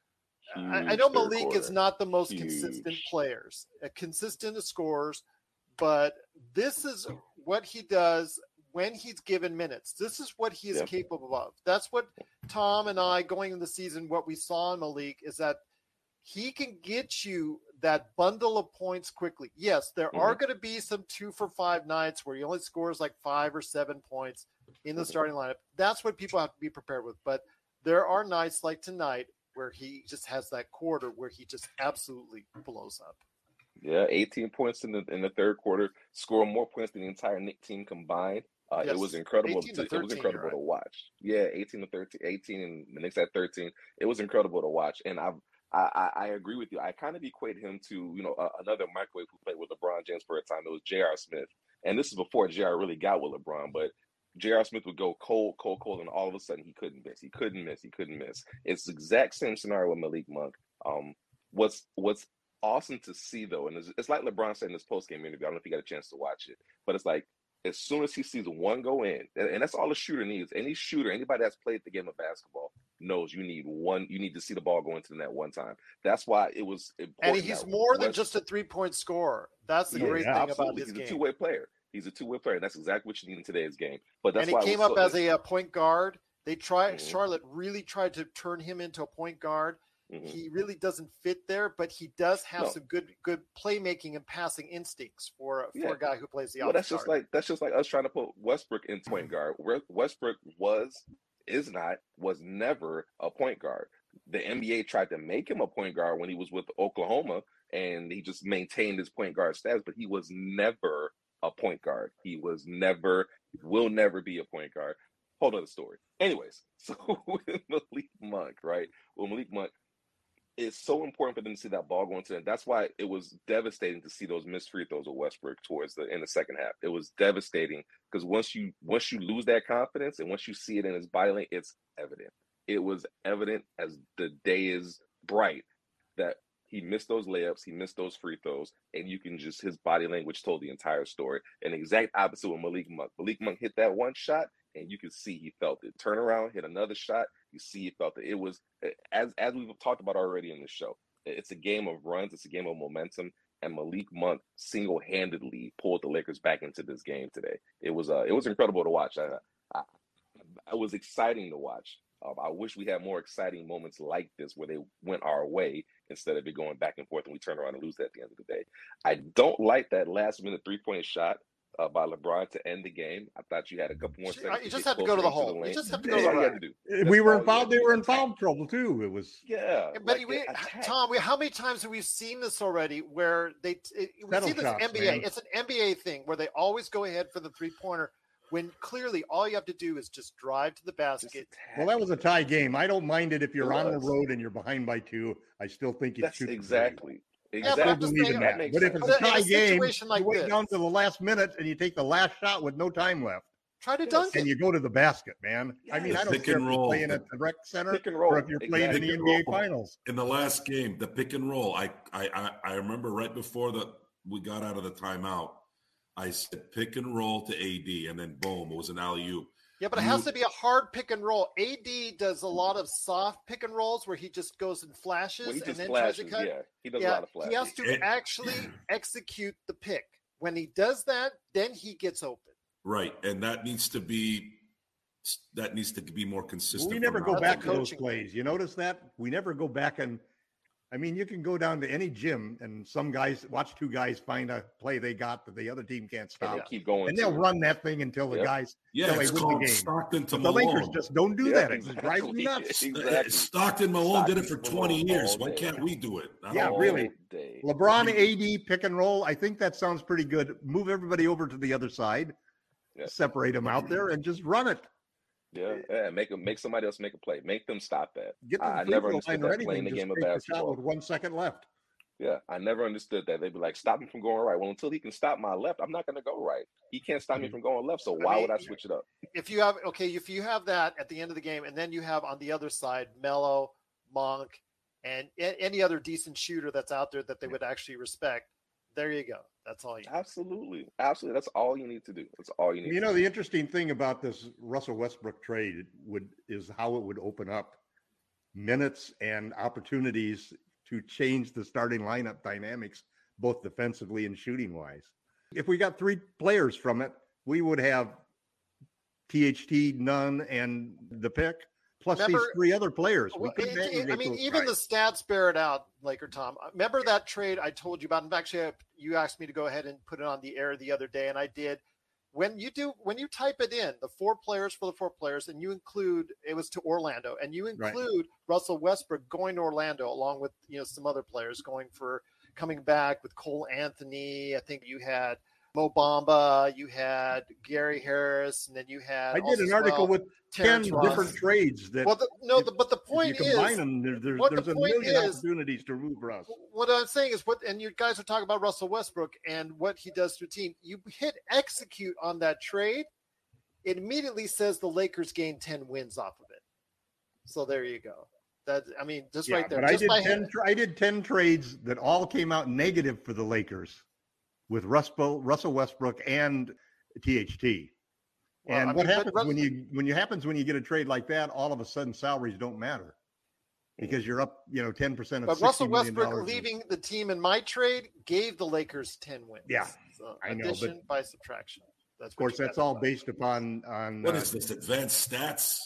I, I Huge know third Malik is quarter. not the most Huge. consistent players, uh, consistent scorers, but this is what he does when he's given minutes. This is what he is Yep. capable of. That's what Tom and I going into the season, what we saw in Malik is that he can get you that bundle of points quickly. Yes, there Mm-hmm. are going to be some two for five nights where he only scores like five or seven points in the Mm-hmm. starting lineup. That's what people have to be prepared with. But there are nights like tonight where he just has that quarter where he just absolutely blows up. Yeah, eighteen points in the in the third quarter, scoring more points than the entire Knicks team combined. Uh, Yes, it was incredible. eighteen to To, it thirteen, was incredible you're to watch. Yeah, eighteen to thirteen, eighteen, and the Knicks at thirteen. It was incredible to watch, and I've, I I, I agree with you. I kind of equate him to you know uh, another microwave who played with LeBron James for a time. It was J R. Smith, and this is before J R really got with LeBron, but. J R. Smith would go cold, cold, cold, and all of a sudden he couldn't miss. He couldn't miss. He couldn't miss. It's the exact same scenario with Malik Monk. Um, what's what's awesome to see though, and it's, it's like LeBron said in his post game interview. I don't know if you got a chance to watch it, but it's like as soon as he sees one go in, and, and that's all a shooter needs. Any shooter, anybody that's played the game of basketball knows you need one. You need to see the ball go into the net one time. That's why it was important. And he's that more than West- just a three-point scorer. That's the Yeah, great yeah, thing about absolutely. his He's a game. two-way player. He's a two-way player. And that's exactly what you need in today's game. But that's And he why it came was up so- as a, uh point guard. They tried Mhm. Charlotte really tried to turn him into a point guard, mm-hmm. he really doesn't fit there, but he does have no. some good good playmaking and passing instincts for, for yeah. a guy who plays the well, off that's guard. just like that's just like us trying to put Westbrook in point guard. Westbrook was, is not, was never a point guard. The N B A tried to make him a point guard when he was with Oklahoma, and he just maintained his point guard status, but he was never a point guard. He was never, will never be a point guard. Whole other story. Anyways, so with Malik Monk, right? Well, Malik Monk, it's so important for them to see that ball going to them. That's why it was devastating to see those missed free throws of Westbrook towards the in the second half. It was devastating because once you once you lose that confidence and once you see it in his body language, it's evident. It was evident as the day is bright that he missed those layups, he missed those free throws, and you can just, his body language told the entire story. And the exact opposite with Malik Monk. Malik Monk hit that one shot, and you can see he felt it. Turn around, hit another shot, you see he felt it. It was, as as we've talked about already in the show, it's a game of runs, it's a game of momentum, and Malik Monk single-handedly pulled the Lakers back into this game today. It was uh, it was incredible to watch. I, I, it was exciting to watch. Um, I wish we had more exciting moments like this where they went our way instead of it going back and forth and we turn around and lose at the end of the day. I don't like that last minute three-point shot uh, by LeBron to end the game. I thought you had a couple more seconds. You just have to go to the hole. You just have to go to the hole. We were in foul. They were in foul trouble too. It was yeah. But like, we, Tom, we, how many times have we seen this already? Where they it, we see this shots, N B A. Man. It's an N B A thing where they always go ahead for the three-pointer. When clearly all you have to do is just drive to the basket. Well, that was a tie game. I don't mind it if you're on the road and you're behind by two. I still think you should. Exactly. Exactly. Yeah, but, saying, that but if it's a tie game, like you wait this. down to the last minute and you take the last shot with no time left. Try to dunk yes. it. And you go to the basket, man. Yeah, I mean, I don't care if you're playing at the rec center or if you're playing in the N B A finals. In the last game, the pick and roll, I, I, I remember right before the we got out of the timeout, I said pick and roll to A D, and then boom, it was an alley-oop. Yeah, but it has to be a hard pick and roll. A D does a lot of soft pick and rolls where he just goes and flashes well, and then flashes, tries to cut. Yeah, he does yeah, a lot of flashes. He has to it, actually execute the pick. When he does that, then he gets open. Right, and that needs to be that needs to be more consistent. Well, we never go back to those plays. You notice that? We never go back and I mean, you can go down to any gym and some guys watch two guys find a play they got that the other team can't stop. And they keep going, and they'll too. run that thing until the yep. guys. Yeah, it's called the Stockton to but Malone. The Lakers just don't do yeah, that. Exactly. It drives me nuts. Exactly. Stockton Malone Stockton did it for twenty years. Why can't we do it? Yeah, really. Day. LeBron A D pick and roll. I think that sounds pretty good. Move everybody over to the other side, yep. separate them out there, and just run it. Yeah, yeah, make them make somebody else make a play. Make them stop that. Get them I never understood that playing the game of basketball with one second left. Yeah, I never understood that. They'd be like, stop me from going right. Well, until he can stop my left, I'm not going to go right. He can't stop me from going left, so why I mean, would I switch it up? If you have okay, if you have that at the end of the game, and then you have on the other side Melo, Monk, and any other decent shooter that's out there that they would actually respect, there you go. That's all you need. Absolutely. Absolutely. That's all you need to do. That's all you need You to know, do. the interesting thing about this Russell Westbrook trade would is how it would open up minutes and opportunities to change the starting lineup dynamics, both defensively and shooting wise. If we got three players from it, we would have T H T, Nunn, and the pick. Plus Remember, these three other players. We well, it, it, I mean, even guys. the stats bear it out, Laker Tom. Remember that trade I told you about? And actually, you asked me to go ahead and put it on the air the other day, and I did. When you do, when you type it in, the four players for the four players, and you include, it was to Orlando, and you include right. Russell Westbrook going to Orlando along with, you know, some other players going for coming back with Cole Anthony. I think you had Mo Bamba, you had Gary Harris, and then you had. I did an article well, with ten different trades that. Well, the, no, the, but the point you is, combine them, there, there's, what there's the a point million is, opportunities to move Russ. What I'm saying is, what, and you guys are talking about Russell Westbrook and what he does to a team. You hit execute on that trade, it immediately says the Lakers gained ten wins off of it. So there you go. That I mean, just yeah, right there. But just I did ten. Tra- I did ten trades that all came out negative for the Lakers, with Russell Russell Westbrook and T H T. Well, and I what mean, happens Russ- when you when you happens when you get a trade like that? All of a sudden, salaries don't matter because you're up, you know, ten percent of. But Russell Westbrook leaving the team in my trade gave the Lakers ten wins. Yeah, so I know. Addition But by subtraction. That's of course that's all based upon on. What uh, is this advanced stats?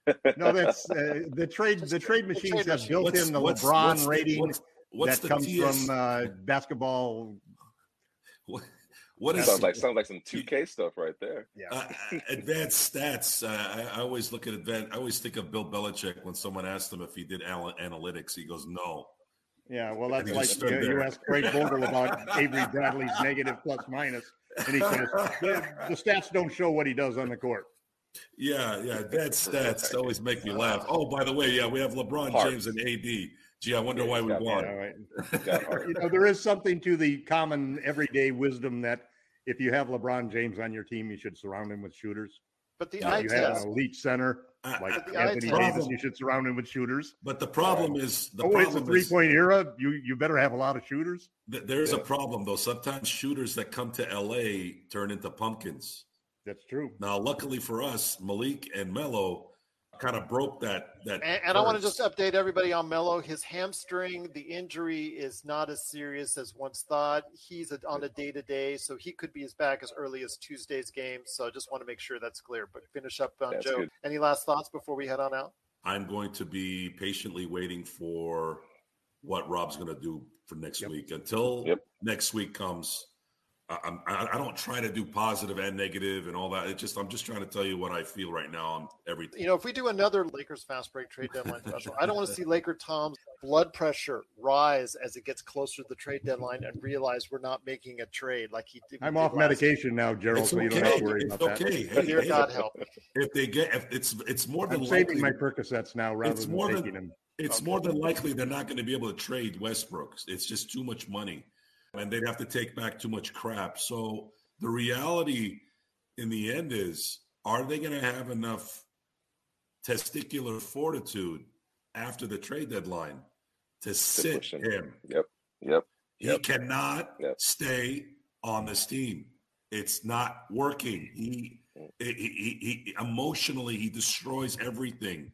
No, that's uh, the trade. The trade machines have built What's- in the what's- LeBron what's the- rating what's- what's that the comes T S from uh, basketball. What, what is sounds like sounds like some two K stuff right there. Yeah. uh, advanced stats? Uh, I, I always look at advanced. I always think of Bill Belichick when someone asked him if he did anal- analytics. He goes, "No." Yeah, well, that's He like just stood you, you there. asked Craig Vogel about Avery Bradley's negative plus minus, and he says the, the stats don't show what he does on the court. Yeah, yeah, advanced stats always make me laugh. Oh, by the way, yeah, we have LeBron Hearts. James and A D. Gee, I wonder Yeah, why he's we got won. All right. Got heart. You know, there is something to the common everyday wisdom that if you have LeBron James on your team, you should surround him with shooters. But the If eye you have test, an elite center Uh, like But the eye Anthony test- Davis, you should surround him with shooters. But the problem is the oh, it's a problem is three-point era. You you better have a lot of shooters. th- there's a problem though. Sometimes shooters that come to L A turn into pumpkins. That's true. Now, luckily for us, Malik and Melo kind of broke that that. and, and I want to curse. just update everybody on Melo. His hamstring, the injury is not as serious as once thought. He's a, on a day-to-day, so he could be as back as early as Tuesday's game. So I just want to make sure that's clear. But finish up on That's Joe. good. Any last thoughts before we head on out? I'm going to be patiently waiting for what Rob's going to do for next Yep. week. Until Yep. next week comes, I, I'm, I I don't try to do positive and negative and all that. It just I'm just trying to tell you what I feel right now on everything. You know, if we do another Lakers fast break trade deadline special, I don't want to see Laker Tom's blood pressure rise as it gets closer to the trade deadline and realize we're not making a trade like he did. I'm we did off last medication now, Gerald, It's so you don't okay. have to worry It's about okay. year. Hey, Dear hey, God help. if they get if it's it's more than I'm likely saving my Percocets now rather It's than more than- taking them. It's more than likely they're not going to be able to trade Westbrook. It's just too much money, and they'd have to take back too much crap. So the reality in the end is, are they going to have enough testicular fortitude after the trade deadline to sit push him. him? Yep. Yep. He Yep. cannot Yep. stay on this team. It's not working. He, he, he, he emotionally he destroys everything.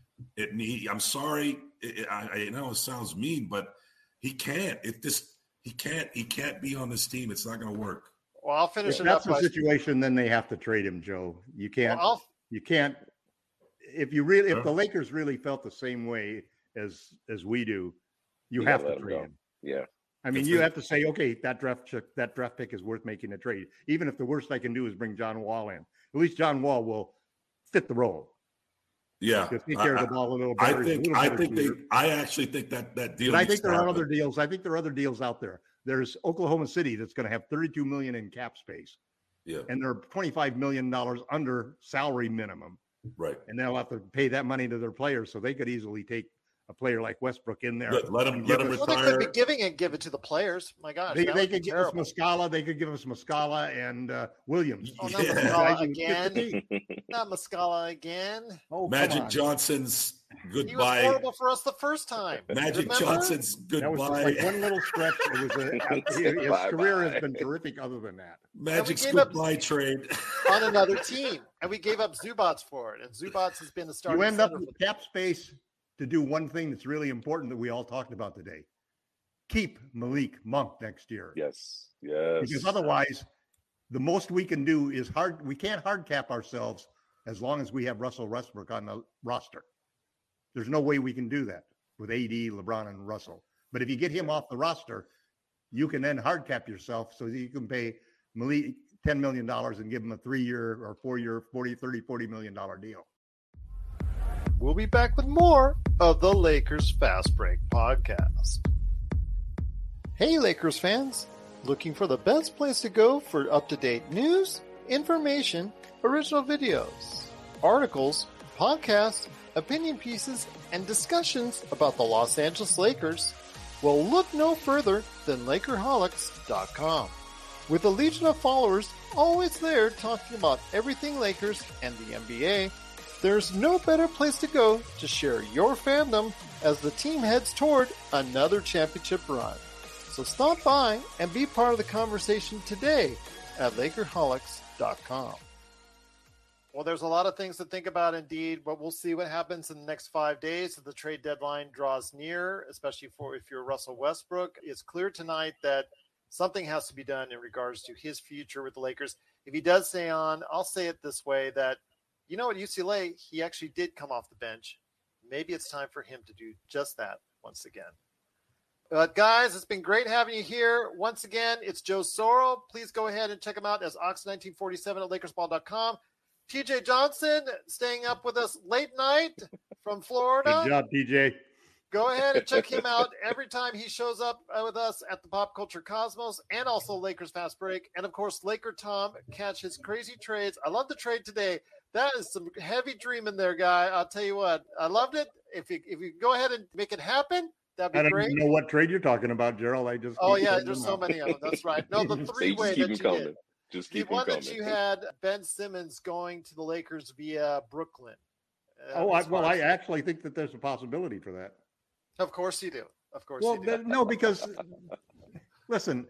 It he, I'm sorry. It, I, I know it sounds mean, but he can't. It just he can't. He can't be on this team. It's not going to work. Well, I'll finish If it that's up. the by- situation, then they have to trade him, Joe. You can't. Well, I'll, you can't. If you really, if Huh? the Lakers really felt the same way as as we do, you, You have gotta to let him trade go. him. Yeah. I mean, If you they- have to say, okay, that draft ch- that draft pick is worth making a trade, even if the worst I can do is bring John Wall in. At least John Wall will fit the role. Yeah, Just take I, care of I- the ball a little I better. he's a think. little I better think they. shooter. I actually think that that deal. But I needs think to there are happen. other deals. I think there are other deals out there. There's Oklahoma City that's going to have thirty-two million in cap space, Yeah. and they're twenty-five million dollars under salary minimum, Right. and they'll have to pay that money to their players. So they could easily take a player like Westbrook in there. Let, let him. and Let give him us- well, they could be retire. giving it, give it to the players. My gosh, They, that they would be could give terrible. us Muscala. They could give us Muscala and uh, Williams. Oh, not Yeah. Muscala Guys who fit the again. team. Not Muscala again. Oh, come Magic on. Johnson's He was goodbye. horrible for us the first time. Magic Remember? Johnson's That was just goodbye. like one little stretch. It was a, his Bye-bye. career has been terrific. Other than that, Magic's gave up- goodbye trade. on another team, and we gave up Zubats for it. And Zubats has been the starting you end up center with cap space to do one thing that's really important that we all talked about today: keep Malik Monk next year. Yes. Yes. Because otherwise, the most we can do is hard. We can't hard cap ourselves as long as we have Russell Westbrook on the roster. There's no way we can do that with A D, LeBron, and Russell. But if you get him off the roster, you can then hard cap yourself so that you can pay Malik ten million dollars and give him a three-year or four-year, forty, thirty, forty million dollar deal. We'll be back with more of the Lakers Fast Break podcast. Hey, Lakers fans. Looking for the best place to go for up-to-date news, information, original videos, articles, podcasts, opinion pieces, and discussions about the Los Angeles Lakers? Well, look no further than Lakerholics dot com. With a legion of followers always there talking about everything Lakers and the N B A, there's no better place to go to share your fandom as the team heads toward another championship run. So stop by and be part of the conversation today at Lakerholics dot com. Well, there's a lot of things to think about indeed, but we'll see what happens in the next five days as the trade deadline draws near, especially for if you're Russell Westbrook. It's clear tonight that something has to be done in regards to his future with the Lakers. If he does stay on, I'll say it this way, that you know, at U C L A, he actually did come off the bench. Maybe it's time for him to do just that once again. But guys, it's been great having you here. Once again, it's Joe Soro. Please go ahead and check him out as Ox nineteen forty-seven at Lakers Ball dot com. T J Johnson staying up with us late night from Florida. Good job, T J. Go ahead and check him out every time he shows up with us at the Pop Culture Cosmos and also Lakers Fast Break. And, of course, Laker Tom, catch his crazy trades. I love the trade today. That is some heavy dreaming there, guy. I'll tell you what. I loved it. If you if you go ahead and make it happen, that'd be I don't great. even know what trade you're talking about, Gerald. I just Oh, keep yeah, putting there's them so out. many of them. That's right. No, the So three-way just keep that them you coming. did. Just The keep them one coming. that you had, Ben Simmons going to the Lakers via Brooklyn. Uh, Oh, I, as well, far I as- actually think that there's a possibility for that. Of course you do. Of course Well, you do. but no, because listen,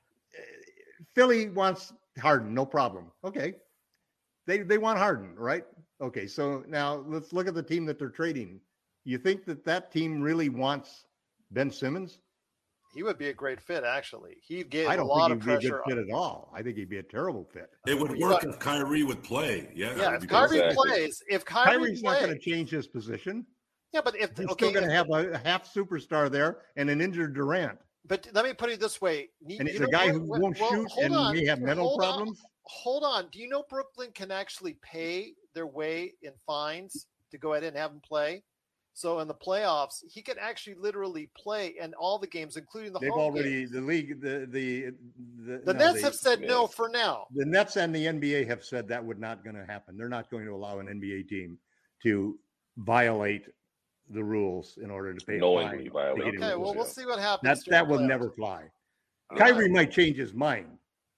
Philly wants Harden, no problem. Okay, they they want Harden, right? Okay, so now let's look at the team that they're trading. You think that that team really wants Ben Simmons? He would be a great fit, actually. He'd get I a don't lot think of he'd be a pressure. good fit at all. I think he'd be a terrible fit. It would work if Kyrie would play. Yeah. that Yeah, would if be Kyrie perfect. plays, if Kyrie Kyrie's plays, not going to change his position. yeah, but if He's okay, still going to if- have a half superstar there and an injured Durant. but let me put it this way: You- And you he's a know guy what- who what- won't well, shoot hold and on, may have mental hold on, problems. Hold on. Do you know Brooklyn can actually pay their way in fines to go ahead and have him play? So in the playoffs, he could actually literally play in all the games, including the They've home already games. the league the the the, The no, Nets they- have said no for now. The Nets and the N B A have said that would not going to happen. They're not going to allow an N B A team to violate the rules in order to pay a Knowingly fine. violate to get Okay, in well, rules. we'll see what happens. That during that will playoffs. never fly. All Kyrie right. might change his mind,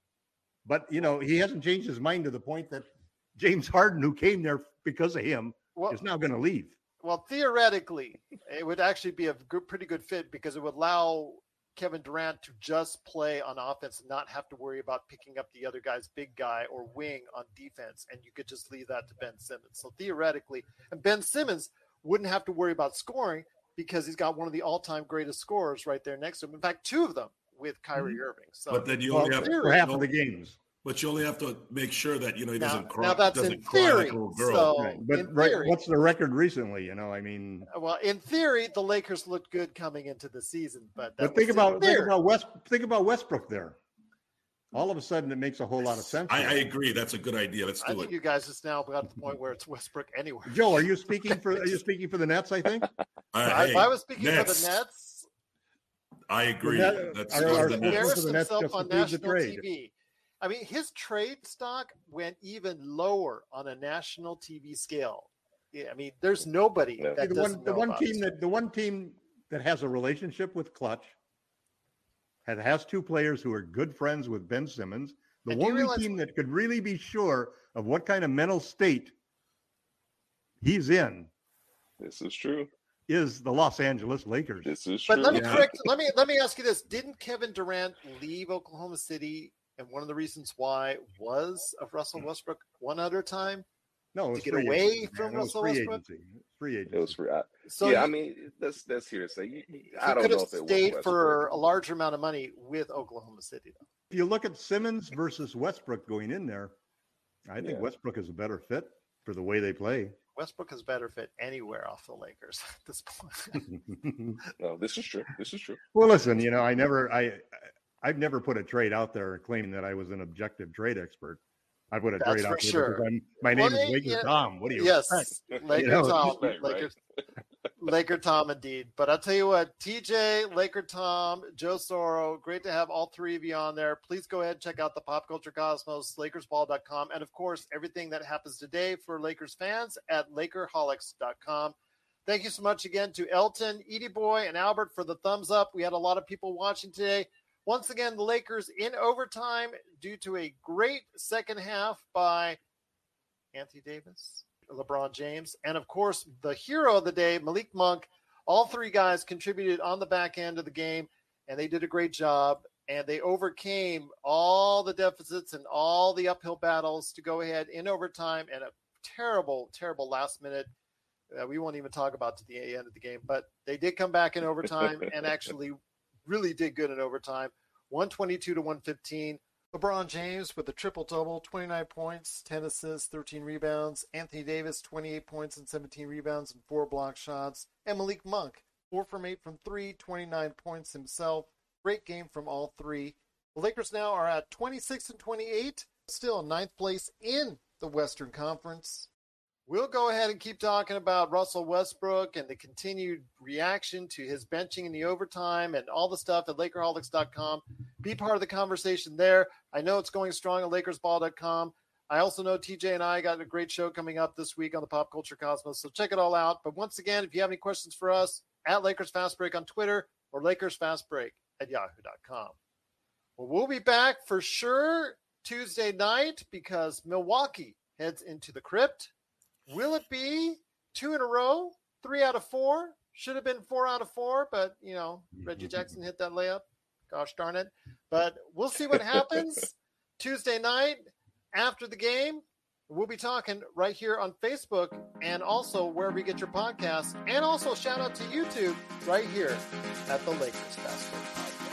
but you know he hasn't changed his mind to the point that James Harden, who came there because of him, Well- is now going to leave. Well, theoretically, it would actually be a good, pretty good fit because it would allow Kevin Durant to just play on offense and not have to worry about picking up the other guy's big guy or wing on defense, and you could just leave that to Ben Simmons. So theoretically, and Ben Simmons wouldn't have to worry about scoring because he's got one of the all-time greatest scorers right there next to him. In fact, two of them with Kyrie Irving. So, But then you Well, only have for half of the games. But you only have to make sure that you know he Now- doesn't cry. now that's doesn't in cry like theory, a little girl. so- Right. But in right, theory- what's the record recently? You know, I mean, well, in theory, the Lakers looked good coming into the season, but that but think was in about think theory. about West think about Westbrook there. All of a sudden, it makes a whole lot of sense. I, I agree. That's a good idea. Let's I do think it. you guys just now got to the point where it's Westbrook anywhere. Joe, are you speaking for are you speaking for the Nets? I think. I, I- hey, if I was speaking Nets, for the Nets, I agree. The Net- That's are- those are are the supposed Nets. embarrassed for the Nets himself just on to prove the national trade. T V. I mean, his trade stock went even lower on a national T V scale. Yeah, I mean, there's nobody Yeah. that the doesn't one the know one about team his that the one team that has a relationship with Clutch has, has two players who are good friends with Ben Simmons. The And do you only realize- team that could really be sure of what kind of mental state he's in This is true. is the Los Angeles Lakers. This is true. But let me Yeah. correct. Let me let me ask you this: didn't Kevin Durant leave Oklahoma City? And one of the reasons why was of Russell Westbrook one other time. No, to it's get free away agency, from man. It was Russell free Westbrook? agency. Free agency. It was free. I, So yeah, I you- mean, that's that's here to say. You, he I don't could know have if it was stayed Westbrook. for a larger amount of money with Oklahoma City, though. If you look at Simmons versus Westbrook going in there, I think Yeah. Westbrook is a better fit for the way they play. Westbrook is better fit anywhere off the Lakers at this point. No, this is true. This is true. Well, listen, you know, I never, I, I've never put a trade out there claiming that I was an objective trade expert. I put a That's trade for out there sure. because I'm, my name Well, is Laker yeah, Tom. What do you yes, expect? Laker You know, Tom, respect, right? Laker, Laker Tom, indeed. But I'll tell you what, T J, Laker Tom, Joe Soro, great to have all three of you on there. Please go ahead and check out the Pop Culture Cosmos, Lakers Ball dot com, and of course, everything that happens today for Lakers fans at Lakerholics dot com. Thank you so much again to Elton, Edie Boy, and Albert for the thumbs up. We had a lot of people watching today. Once again, the Lakers in overtime due to a great second half by Anthony Davis, LeBron James, and of course, the hero of the day, Malik Monk. All three guys contributed on the back end of the game, and they did a great job. And they overcame all the deficits and all the uphill battles to go ahead in overtime and a terrible, terrible last minute. Uh, we won't even talk about to the end of the game, but they did come back in overtime and actually really did good in overtime. one twenty-two to one fifteen. LeBron James with a triple-double, twenty-nine points, ten assists, thirteen rebounds. Anthony Davis, twenty-eight points and seventeen rebounds and four block shots. And Malik Monk, four from eight from three, twenty-nine points himself. Great game from all three. The Lakers now are at twenty-six and twenty-eight, still in ninth place in the Western Conference. We'll go ahead and keep talking about Russell Westbrook and the continued reaction to his benching in the overtime and all the stuff at Lakerholics dot com. Be part of the conversation there. I know it's going strong at Lakers Ball dot com. I also know T J and I got a great show coming up this week on the Pop Culture Cosmos, so check it all out. But once again, if you have any questions for us, at Lakers Fast Break on Twitter or Lakers Fast Break at yahoo dot com. Well, we'll be back for sure Tuesday night because Milwaukee heads into the crypt. Will it be two in a row? Three out of four? Should have been four out of four, but, you know, Reggie Jackson hit that layup. Gosh darn it. But we'll see what happens Tuesday night after the game. We'll be talking right here on Facebook and also wherever you get your podcasts. And also shout out to YouTube right here at the Lakers Fast Break Podcast.